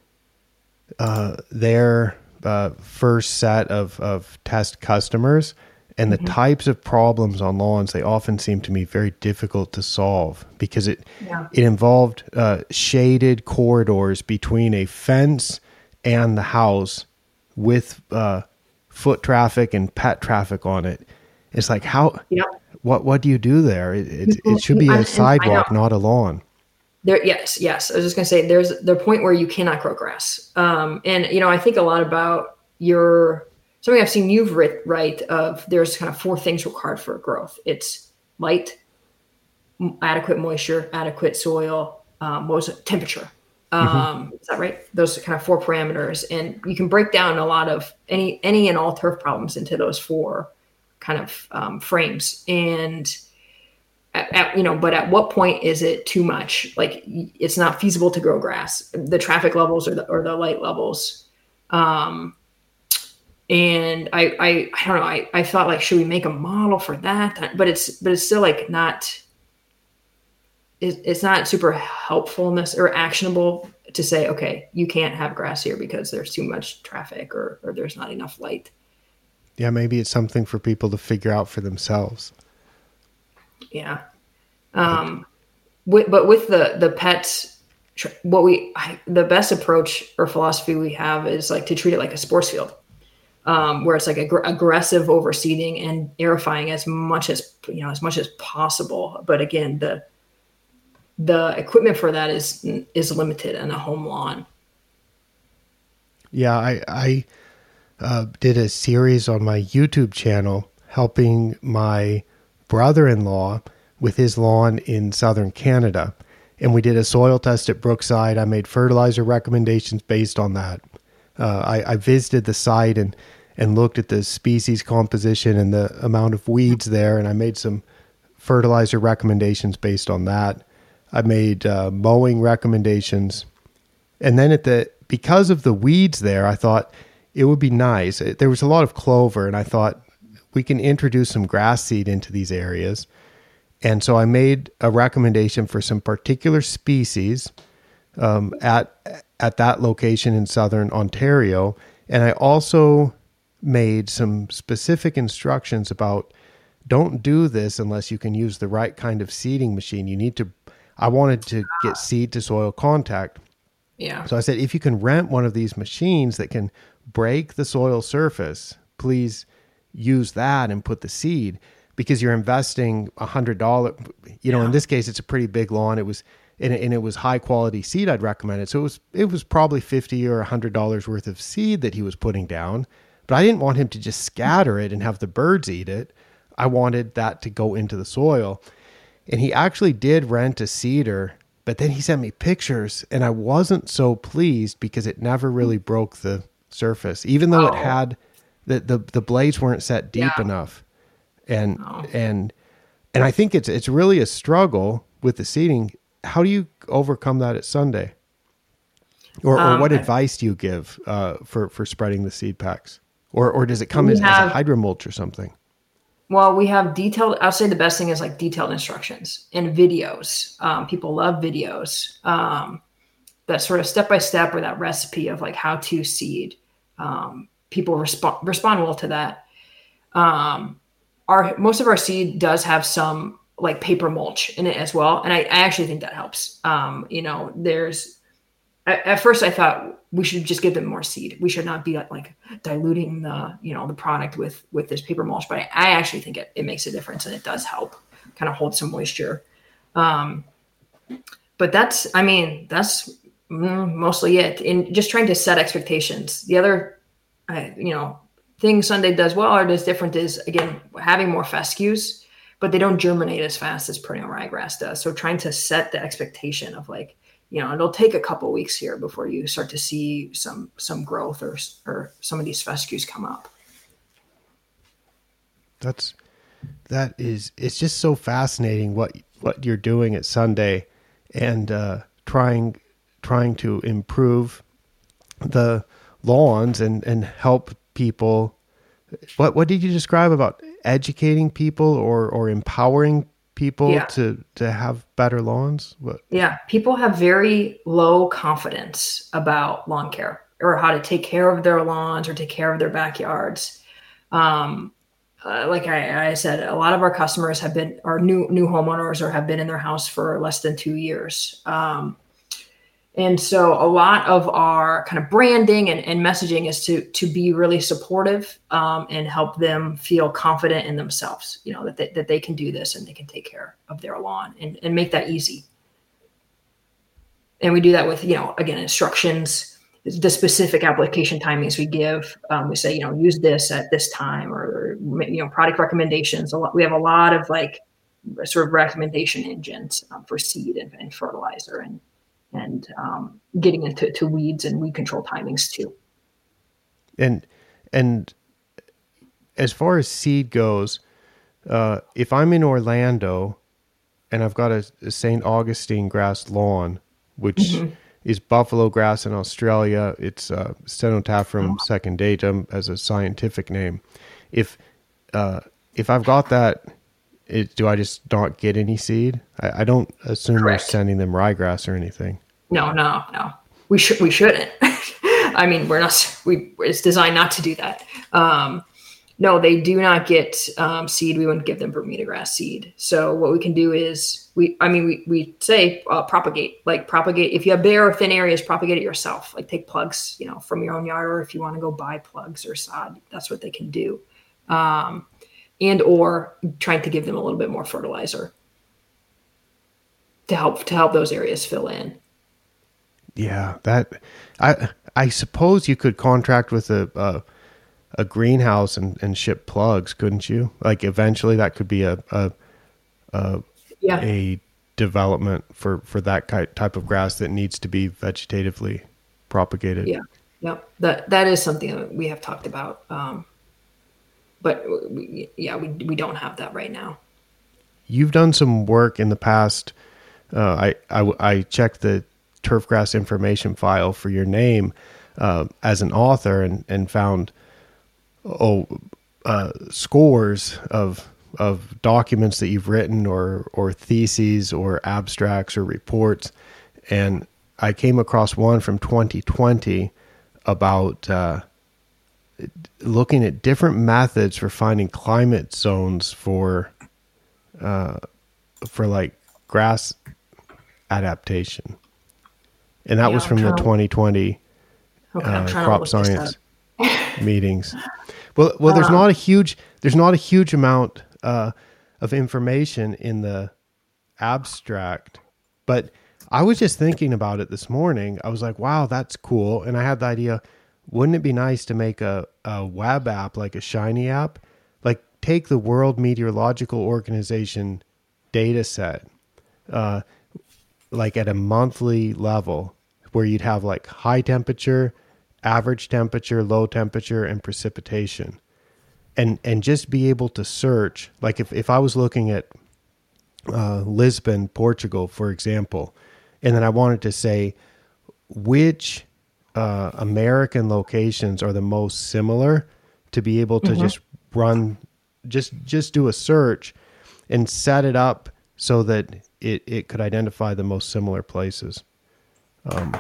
[SPEAKER 1] their, first set of test customers, and the types of problems on lawns, they often seem to me very difficult to solve because it involved, shaded corridors between a fence and the house with foot traffic and pet traffic on it. It's like what do you do there? It should be a sidewalk, not a lawn.
[SPEAKER 2] Yes. I was just gonna say there's the point where you cannot grow grass. And I think a lot about something I've seen you've write of there's kind of four things required for growth. It's light, adequate moisture, adequate soil, what was it? Temperature. Is that right? Those are kind of four parameters, and you can break down a lot of any and all turf problems into those four kind of frames. And but at what point is it too much? Like it's not feasible to grow grass. The traffic levels or the light levels. And I don't know. I thought like, should we make a model for that? But it's still like not. It's not super helpfulness or actionable to say, okay, you can't have grass here because there's too much traffic or there's not enough light.
[SPEAKER 1] Yeah, maybe it's something for people to figure out for themselves.
[SPEAKER 2] Yeah. But with the pets, the best approach or philosophy we have is like to treat it like a sports field, where it's like aggressive overseeding and aerifying as much as possible. But again, the equipment for that is limited in a home lawn.
[SPEAKER 1] Yeah, I did a series on my YouTube channel helping my brother-in-law with his lawn in southern Canada. And we did a soil test at Brookside. I made fertilizer recommendations based on that. I visited the site and looked at the species composition and the amount of weeds there, and I made some fertilizer recommendations based on that. I made mowing recommendations. And then because of the weeds there, I thought it would be nice. There was a lot of clover, and I thought we can introduce some grass seed into these areas. And so I made a recommendation for some particular species at that location in southern Ontario. And I also made some specific instructions about don't do this unless you can use the right kind of seeding machine. I wanted to get seed to soil contact.
[SPEAKER 2] Yeah.
[SPEAKER 1] So I said, if you can rent one of these machines that can break the soil surface, please use that and put the seed, because you're investing $100. In this case, it's a pretty big lawn. It was, and it was high quality seed. I'd recommend it. So it was probably $50 or $100 worth of seed that he was putting down, but I didn't want him to just scatter it and have the birds eat it. I wanted that to go into the soil. And he actually did rent a seeder, but then he sent me pictures and I wasn't so pleased because it never really broke the surface, even though it had the blades weren't set deep enough. And I think it's really a struggle with the seeding. How do you overcome that at Sunday? Or what advice do you give for spreading the seed packs? Or does it come as a hydromulch or something?
[SPEAKER 2] Well, we have I'll say the best thing is like detailed instructions and videos. People love videos that sort of step-by-step or that recipe of like how to seed. People respond well to that. Most of our seed does have some like paper mulch in it as well. And I actually think that helps. At first I thought we should just give them more seed. We should not be like diluting the product with this paper mulch, but I actually think it makes a difference and it does help kind of hold some moisture. But that's mostly it. In just trying to set expectations. The other, thing Sunday does well or does different is, again, having more fescues, but they don't germinate as fast as perennial ryegrass does. So trying to set the expectation of like, it'll take a couple of weeks here before you start to see some growth or some of these fescues come up.
[SPEAKER 1] It's just so fascinating what you're doing at Sunday and trying to improve the lawns and help people. What did you describe about educating people or empowering people to have better lawns?
[SPEAKER 2] Yeah, people have very low confidence about lawn care or how to take care of their lawns or take care of their backyards. Like I said, a lot of our customers are new homeowners or have been in their house for less than 2 years. And so a lot of our kind of branding and messaging is to be really supportive and help them feel confident in themselves, that they can do this and they can take care of their lawn and make that easy. And we do that with, again, instructions, the specific application timings we give. We say, use this at this time or product recommendations. We have a lot of like sort of recommendation engines for seed and fertilizer and getting into weeds and weed control timings too.
[SPEAKER 1] And as far as seed goes, if I'm in Orlando and I've got a St. Augustine grass lawn, which is buffalo grass in Australia, it's Stenotaphyrum secundatum as a scientific name. If I've got that, do I just not get any seed? I don't assume Correct. We're sending them ryegrass or anything.
[SPEAKER 2] No. We shouldn't. I mean, it's designed not to do that. No, they do not get seed. We wouldn't give them Bermuda grass seed. So what we can do is we say propagate. If you have bare or thin areas, propagate it yourself. Like take plugs, from your own yard, or if you want to go buy plugs or sod, that's what they can do. And or trying to give them a little bit more fertilizer to help those areas fill in.
[SPEAKER 1] Yeah, I suppose you could contract with a greenhouse and ship plugs, couldn't you? Like eventually that could be a development for that type of grass that needs to be vegetatively propagated.
[SPEAKER 2] Yeah. Yep. That is something that we have talked about. But we don't have that right now.
[SPEAKER 1] You've done some work in the past. I checked the turfgrass information file for your name as an author and found scores of documents that you've written or theses or abstracts or reports. And I came across one from 2020 about looking at different methods for finding climate zones for like grass adaptation. And that was from the 2020 crop science meetings. Well, there's not a huge amount of information in the abstract, but I was just thinking about it this morning. I was like, wow, that's cool. And I had the idea, wouldn't it be nice to make a web app, like a Shiny app? Like take the World Meteorological Organization data set, like at a monthly level, where you'd have like high temperature, average temperature, low temperature, and precipitation. And just be able to search, like if I was looking at Lisbon, Portugal, for example, and then I wanted to say which American locations are the most similar, to be able to just run, just do a search and set it up so that it could identify the most similar places. And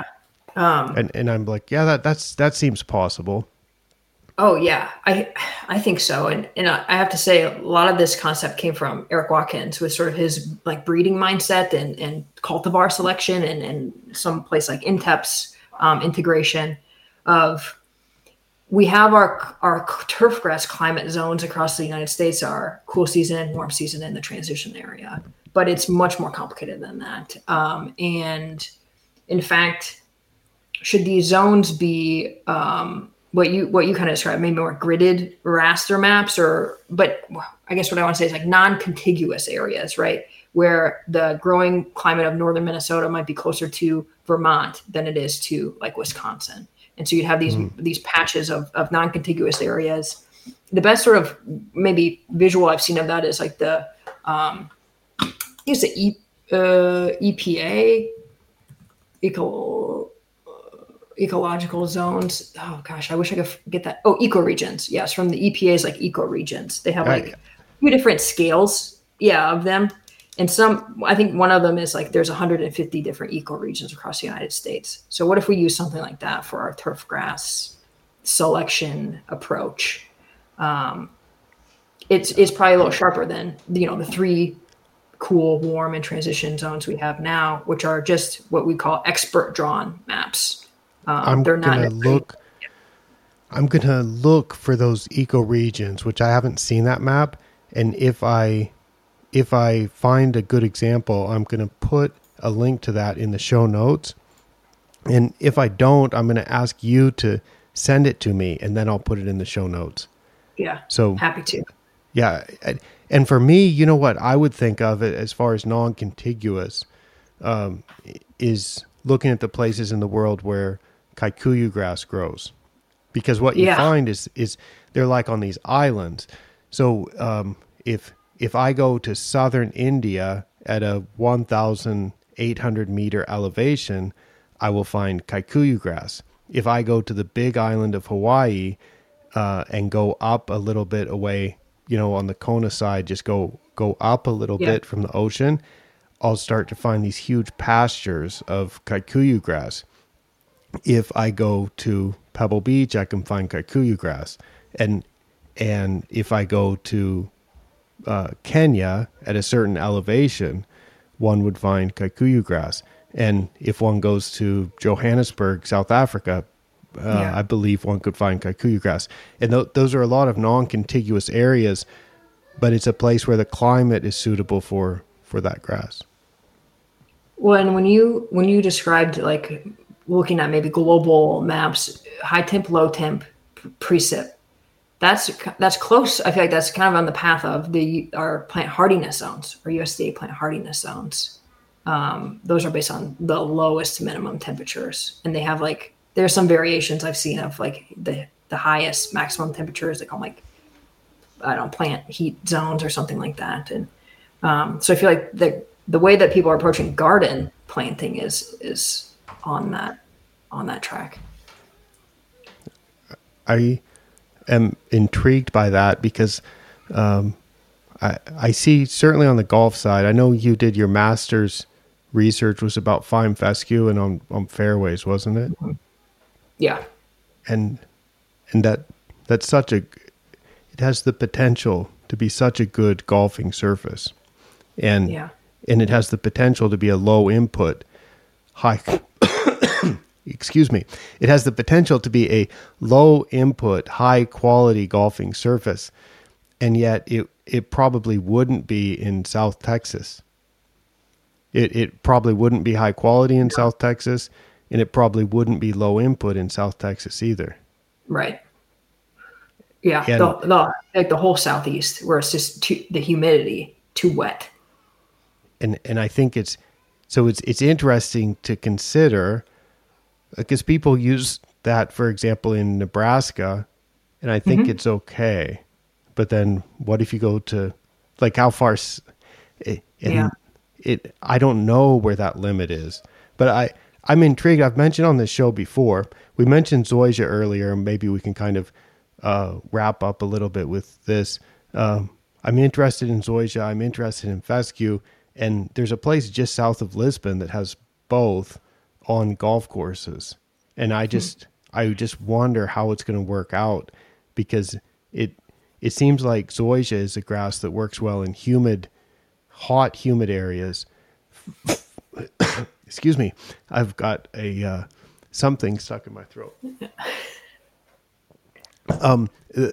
[SPEAKER 1] I'm like, yeah, that seems possible.
[SPEAKER 2] Oh yeah, I think so. And I have to say a lot of this concept came from Eric Watkins with sort of his like breeding mindset and cultivar selection and some place like Intep's integration of, we have our turfgrass climate zones across the United States are cool season, warm season, and the transition area, but it's much more complicated than that. And in fact, should these zones be what you kind of described, maybe more gridded raster maps, but I guess what I want to say is like non-contiguous areas, right? Where the growing climate of northern Minnesota might be closer to Vermont than it is to like Wisconsin. And so you'd have these patches of non-contiguous areas. The best sort of maybe visual I've seen of that is like the EPA, ecological zones. Oh gosh, I wish I could get that. Oh, ecoregions. Yes, from the EPA's like ecoregions. They have like a few different scales, of them. And I think one of them is like there's 150 different ecoregions across the United States. So what if we use something like that for our turf grass selection approach? It's probably a little sharper than the three cool, warm, and transition zones we have now, which are just what we call expert drawn maps.
[SPEAKER 1] I'm gonna look for those ecoregions, which I haven't seen that map. And if I find a good example, I'm gonna put a link to that in the show notes. And if I don't, I'm gonna ask you to send it to me, and then I'll put it in the show notes.
[SPEAKER 2] Yeah.
[SPEAKER 1] So
[SPEAKER 2] happy to.
[SPEAKER 1] Yeah, and for me, you know what I would think of it as far as non-contiguous is looking at the places in the world where kikuyu grass grows, because what you find is they're like on these islands. So if I go to southern India at a 1,800 meter elevation, I will find kikuyu grass. If I go to the big island of Hawaii and go up a little bit away, on the Kona side, just go up a little bit from the ocean, I'll start to find these huge pastures of kikuyu grass. If I go to Pebble Beach, I can find kikuyu grass. And if I go to Kenya at a certain elevation, one would find kikuyu grass. And if one goes to Johannesburg, South Africa, I believe one could find kikuyu grass. And those are a lot of non-contiguous areas, but it's a place where the climate is suitable for that grass.
[SPEAKER 2] Well, and when you described like looking at maybe global maps, high temp, low temp, precip, that's close. I feel like that's kind of on the path of our plant hardiness zones, or USDA plant hardiness zones. Those are based on the lowest minimum temperatures, and they have like there's some variations I've seen of like the highest maximum temperatures. They call them like, I don't know, plant heat zones or something like that. And so I feel like the way that people are approaching garden planting is on that track.
[SPEAKER 1] I am intrigued by that because I see certainly on the golf side, I know you did your master's research was about fine fescue and on fairways, wasn't it?
[SPEAKER 2] Yeah.
[SPEAKER 1] And that's such it has the potential to be such a good golfing surface. And it has the potential to be a low input, high excuse me. It has the potential to be a low input, high quality golfing surface. And yet it probably wouldn't be in South Texas. It probably wouldn't be high quality in South Texas, and it probably wouldn't be low input in South Texas either.
[SPEAKER 2] Right. Yeah. Like the whole Southeast, where it's just the humidity too wet.
[SPEAKER 1] And I think it's interesting to consider, because people use that, for example, in Nebraska, and I think it's okay. But then what if you go to, like, how far? I don't know where that limit is, but I'm intrigued. I've mentioned on this show before, we mentioned zoysia earlier, and maybe we can kind of wrap up a little bit with this. I'm interested in zoysia. I'm interested in fescue. And there's a place just south of Lisbon that has both on golf courses. And I just wonder how it's going to work out, because it seems like zoysia is a grass that works well in hot, humid areas. Excuse me. I've got something stuck in my throat. And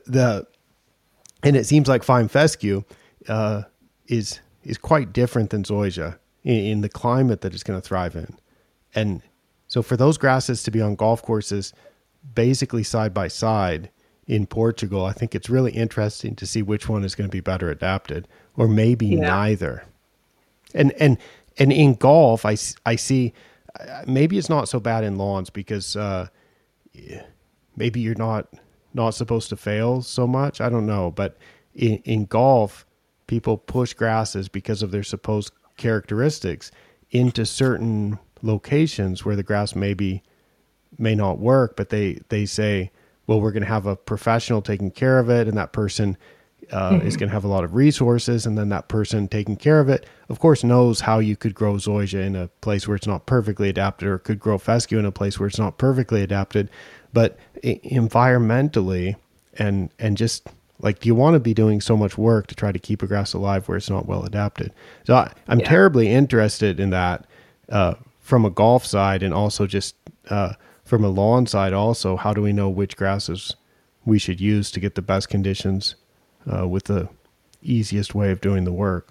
[SPEAKER 1] it seems like fine fescue is quite different than zoysia in the climate that it's going to thrive in. And so for those grasses to be on golf courses basically side by side in Portugal, I think it's really interesting to see which one is going to be better adapted, or maybe neither. And in golf, I see maybe it's not so bad in lawns, because maybe you're not supposed to fail so much. I don't know. But in golf, people push grasses because of their supposed characteristics into certain locations where the grass may not work, but they say, well, we're going to have a professional taking care of it, and that person is going to have a lot of resources, and then that person taking care of it, of course, knows how you could grow zoysia in a place where it's not perfectly adapted, or could grow fescue in a place where it's not perfectly adapted. But environmentally, and just like, do you want to be doing so much work to try to keep a grass alive where it's not well adapted? So I'm terribly interested in that from a golf side, and also just from a lawn side also. How do we know which grasses we should use to get the best conditions with the easiest way of doing the work?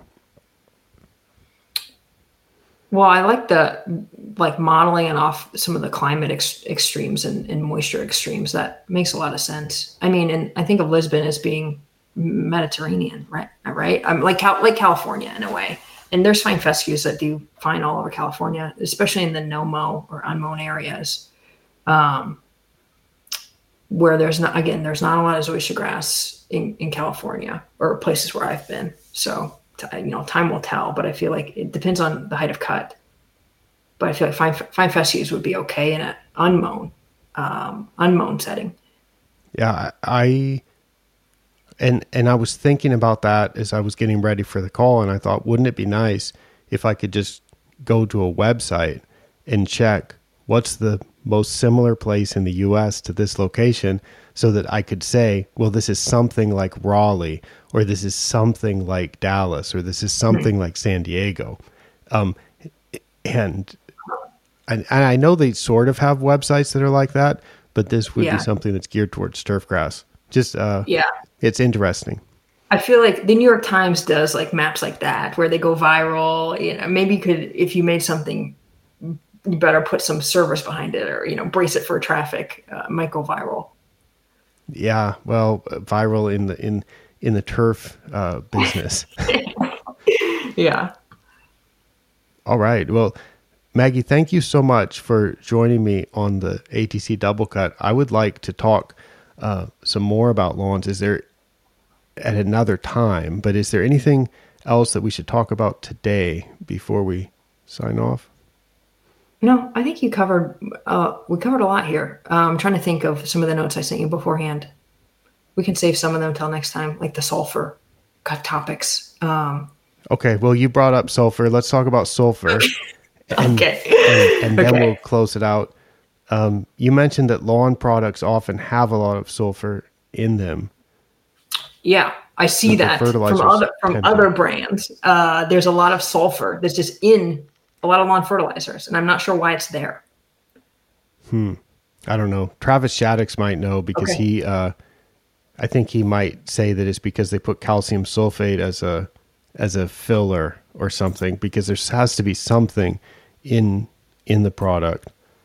[SPEAKER 2] Well, I like modeling it off some of the climate extremes and moisture extremes. That makes a lot of sense. I mean, and I think of Lisbon as being Mediterranean, right? I'm like California in a way. And there's fine fescues that do fine all over California, especially in the no-mow or unmown areas, where there's not a lot of zoysia grass in California, or places where I've been. So, time will tell, but I feel like it depends on the height of cut. But I feel like fine fescues would be okay in an unmown setting. Yeah,
[SPEAKER 1] I was thinking about that as I was getting ready for the call, and I thought, wouldn't it be nice if I could just go to a website and check what's the most similar place in the U.S. to this location, so that I could say, well, this is something like Raleigh, or this is something like Dallas, or this is something like San Diego. And I know they sort of have websites that are like that, but this would be something that's geared towards turf grass. Just it's interesting.
[SPEAKER 2] I feel like the New York Times does like maps like that where they go viral. You know, maybe you could, if you made something, you better put some servers behind it, or brace it for traffic. Might go viral.
[SPEAKER 1] Yeah, well, viral in the turf business.
[SPEAKER 2] Yeah.
[SPEAKER 1] All right. Well, Maggie, thank you so much for joining me on the ATC Double Cut. I would like to talk some more about lawns. Is there at another time? But is there anything else that we should talk about today before we sign off?
[SPEAKER 2] No, I think you covered. We covered a lot here. I'm trying to think of some of the notes I sent you beforehand. We can save some of them till next time, like the sulfur cut topics.
[SPEAKER 1] Okay. Well, you brought up sulfur. Let's talk about sulfur.
[SPEAKER 2] Okay.
[SPEAKER 1] And then we'll close it out. You mentioned that lawn products often have a lot of sulfur in them.
[SPEAKER 2] Yeah, I see that from other brands. There's a lot of sulfur that's just in a lot of lawn fertilizers, and I'm not sure why it's there.
[SPEAKER 1] I don't know. Travis Shaddix might know because he, I think he might say that it's because they put calcium sulfate as a filler or something, because there has to be something in the product.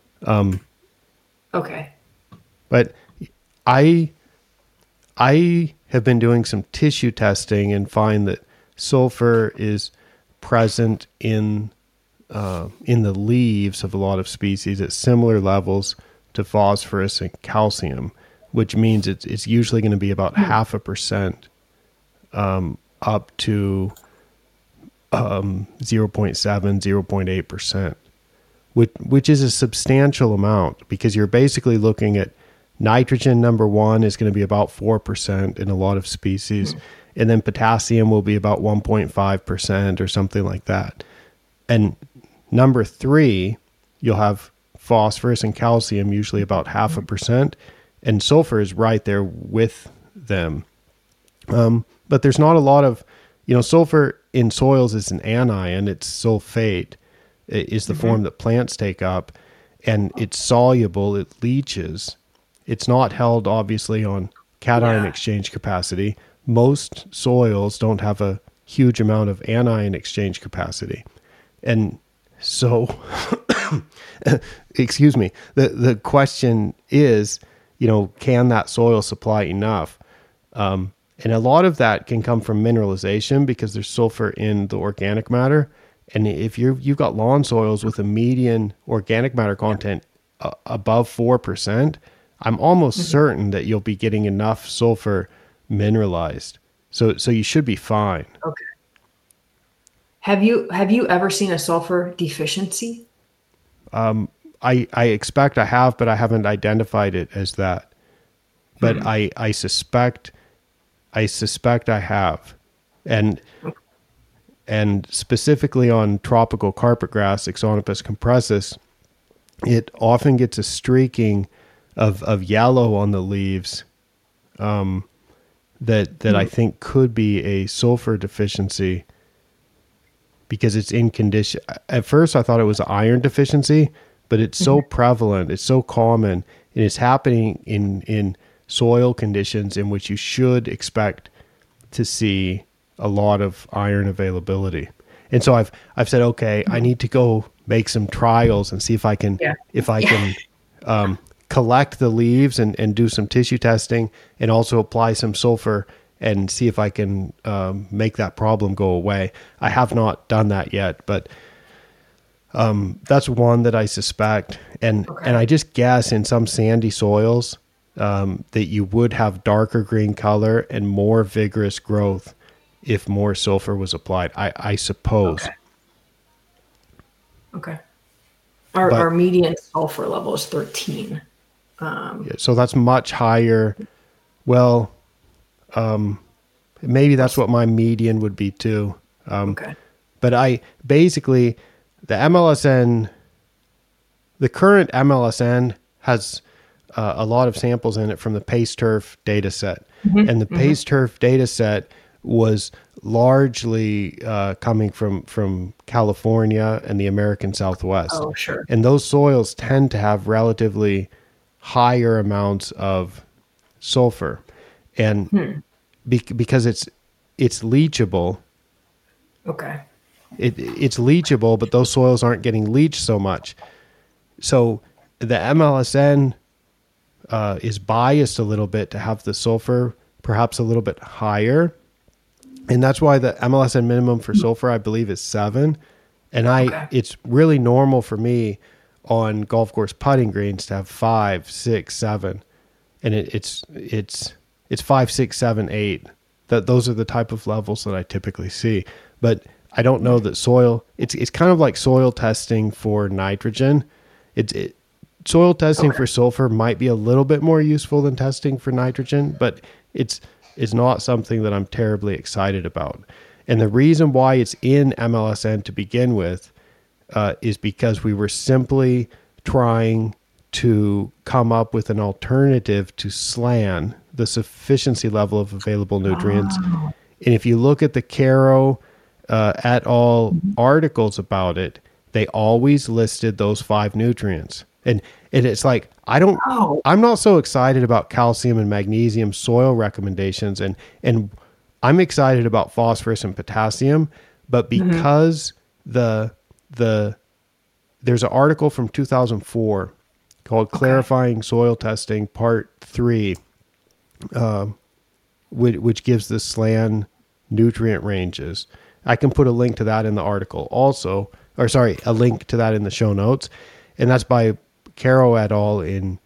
[SPEAKER 2] Okay.
[SPEAKER 1] But I have been doing some tissue testing and find that sulfur is present in the leaves of a lot of species at similar levels to phosphorus and calcium, which means it's usually going to be about 0.5% up to 0.7, 0.8%, which is a substantial amount, because you're basically looking at nitrogen, number one, is going to be about 4% in a lot of species. And then potassium will be about 1.5% or something like that. And number three, you'll have phosphorus and calcium, usually about 0.5%. And sulfur is right there with them. But there's not a lot of, sulfur in soils is an anion. It's sulfate. It is the form that plants take up. And it's soluble. It leaches. It's not held, obviously, on cation exchange capacity. Most soils don't have a huge amount of anion exchange capacity. And so, excuse me, the question is, can that soil supply enough? And a lot of that can come from mineralization, because there's sulfur in the organic matter. And if you've got lawn soils with a median organic matter content above 4%, I'm almost certain that you'll be getting enough sulfur mineralized. So you should be fine.
[SPEAKER 2] Okay. Have you ever seen a sulfur deficiency?
[SPEAKER 1] I expect I have, but I haven't identified it as that. But I suspect I have. And specifically on tropical carpet grass, Ixonopus compressus, it often gets a streaking of yellow on the leaves that I think could be a sulfur deficiency, because it's in condition. At first I thought it was an iron deficiency, but it's so prevalent, it's so common, and it's happening in soil conditions in which you should expect to see a lot of iron availability. And so I've said, okay, I need to go make some trials and see if I can collect the leaves and do some tissue testing, and also apply some sulfur and see if I can make that problem go away. I have not done that yet, but that's one that I suspect. And I just guess in some sandy soils that you would have darker green color and more vigorous growth if more sulfur was applied, I suppose.
[SPEAKER 2] Okay. Our median sulfur level is 13.
[SPEAKER 1] So that's much higher. Well, maybe that's what my median would be too. But basically the MLSN, the current MLSN has a lot of samples in it from the PACE-TURF data set. And the PACE-TURF data set was largely coming from California and the American Southwest.
[SPEAKER 2] Oh, sure.
[SPEAKER 1] And those soils tend to have relatively higher amounts of sulfur. And because it's leachable,
[SPEAKER 2] Okay.
[SPEAKER 1] it's leachable, but those soils aren't getting leached so much. So the MLSN is biased a little bit to have the sulfur perhaps a little bit higher. And that's why the MLSN minimum for sulfur, I believe, is 7. And it's really normal for me on golf course putting greens to have 5, 6, 7. And it's 5, 6, 7, 8. Those are the type of levels that I typically see. But I don't know that soil, it's kind of like soil testing for nitrogen. Soil testing for sulfur might be a little bit more useful than testing for nitrogen, but it's not something that I'm terribly excited about. And the reason why it's in MLSN to begin with is because we were simply trying to come up with an alternative to SLAN, the sufficiency level of available nutrients. Oh. And if you look at the Caro et al. Articles about it, they always listed those 5 nutrients. And it's like, I'm not so excited about calcium and magnesium soil recommendations. And I'm excited about phosphorus and potassium, but because there's an article from 2004 called Clarifying Soil Testing Part 3, which gives the SLAN nutrient ranges. I can put a link to that in the article also, a link to that in the show notes. And that's by Caro et al. In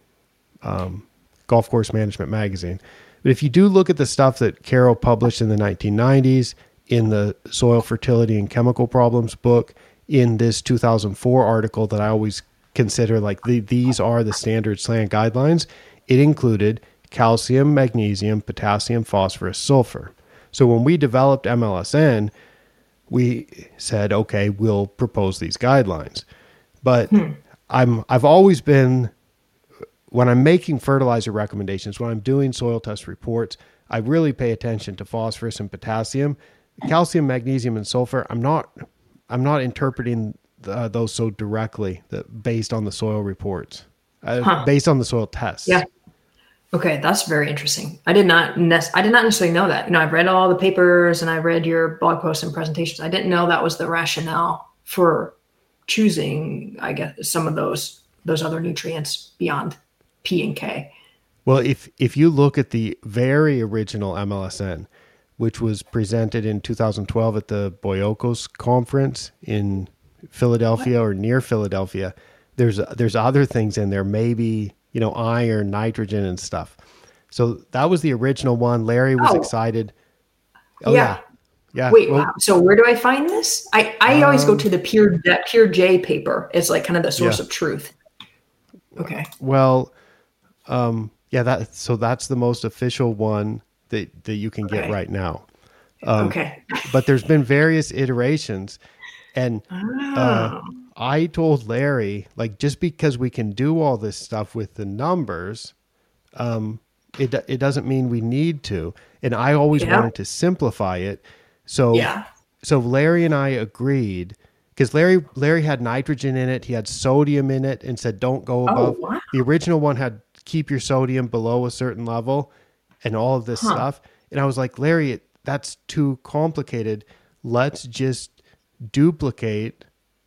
[SPEAKER 1] Golf Course Management Magazine. But if you do look at the stuff that Caro published in the 1990s, in the Soil Fertility and Chemical Problems book, in this 2004 article that I always consider like these are the standard SLAN guidelines, it included calcium, magnesium, potassium, phosphorus, sulfur. So when we developed MLSN, we said, okay, we'll propose these guidelines. But I've always been, when I'm making fertilizer recommendations, when I'm doing soil test reports, I really pay attention to phosphorus and potassium. Calcium, magnesium, and sulfur, I'm not interpreting those so directly based on the soil reports, based on the soil tests.
[SPEAKER 2] Yeah. Okay, that's very interesting. I did not necessarily know that. I've read all the papers and I read your blog posts and presentations. I didn't know that was the rationale for choosing, I guess, some of those other nutrients beyond P and K.
[SPEAKER 1] Well, if you look at the very original MLSN, which was presented in 2012 at the Boyocos conference in Philadelphia or near Philadelphia, there's other things in there, maybe, iron, nitrogen and stuff. So that was the original one. Larry was excited. Oh yeah.
[SPEAKER 2] Wait, wow. So where do I find this? I always go to the Pure J paper. It's like kind of the source of truth. Okay.
[SPEAKER 1] Well, that's the most official one that you can get right now. But there's been various iterations, and I told Larry, like, just because we can do all this stuff with the numbers, it doesn't mean we need to. And I always wanted to simplify it. So Larry and I agreed, because Larry had nitrogen in it, he had sodium in it, and said don't go above. Wow. The original one had keep your sodium below a certain level, and all of this stuff. And I was like, Larry, that's too complicated. Let's just duplicate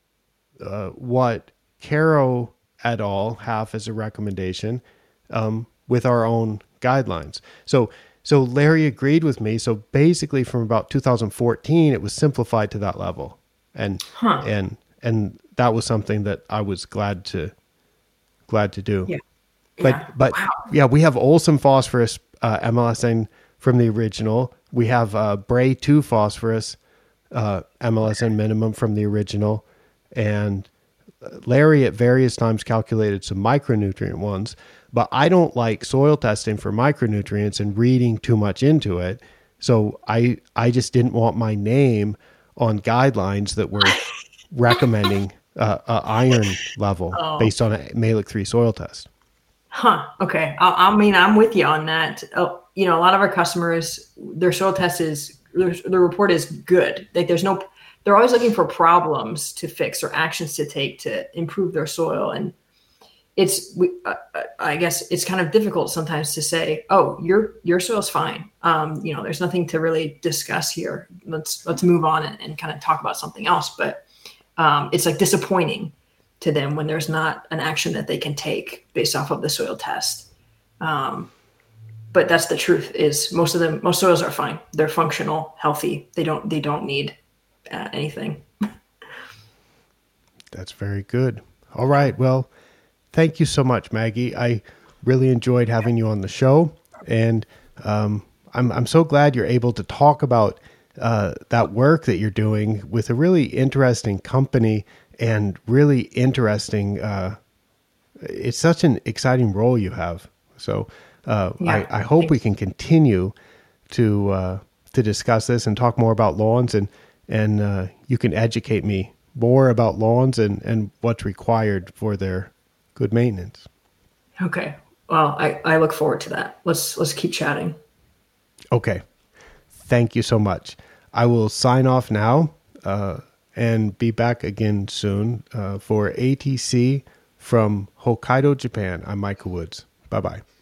[SPEAKER 1] what Caro et al. Have as a recommendation with our own guidelines. So Larry agreed with me. So basically from about 2014, it was simplified to that level. And that was something that I was glad to do. Yeah. But wow. We have Olsen phosphorus MLSN from the original. We have Bray 2 phosphorus MLSN minimum from the original. And Larry at various times calculated some micronutrient ones. But I don't like soil testing for micronutrients and reading too much into it. So I just didn't want my name on guidelines that were recommending iron level based on a Mehlich 3 soil test.
[SPEAKER 2] Okay. I'm with you on that. A lot of our customers, their soil test is the report is good. Like they're always looking for problems to fix or actions to take to improve their soil. And I guess it's kind of difficult sometimes to say, oh, your soil's fine. There's nothing to really discuss here. Let's move on and kind of talk about something else. But it's like disappointing to them when there's not an action that they can take based off of the soil test. But that's the truth. Is most soils are fine. They're functional, healthy. They don't need anything.
[SPEAKER 1] That's very good. All right. Well, thank you so much, Maggie. I really enjoyed having you on the show, and I'm so glad you're able to talk about that work that you're doing with a really interesting company and really interesting. It's such an exciting role you have. So I hope we can continue to discuss this and talk more about lawns, and you can educate me more about lawns and what's required for their good maintenance.
[SPEAKER 2] Okay. Well, I look forward to that. Let's keep chatting.
[SPEAKER 1] Okay. Thank you so much. I will sign off now and be back again soon for ATC from Hokkaido, Japan. I'm Michael Woods. Bye-bye.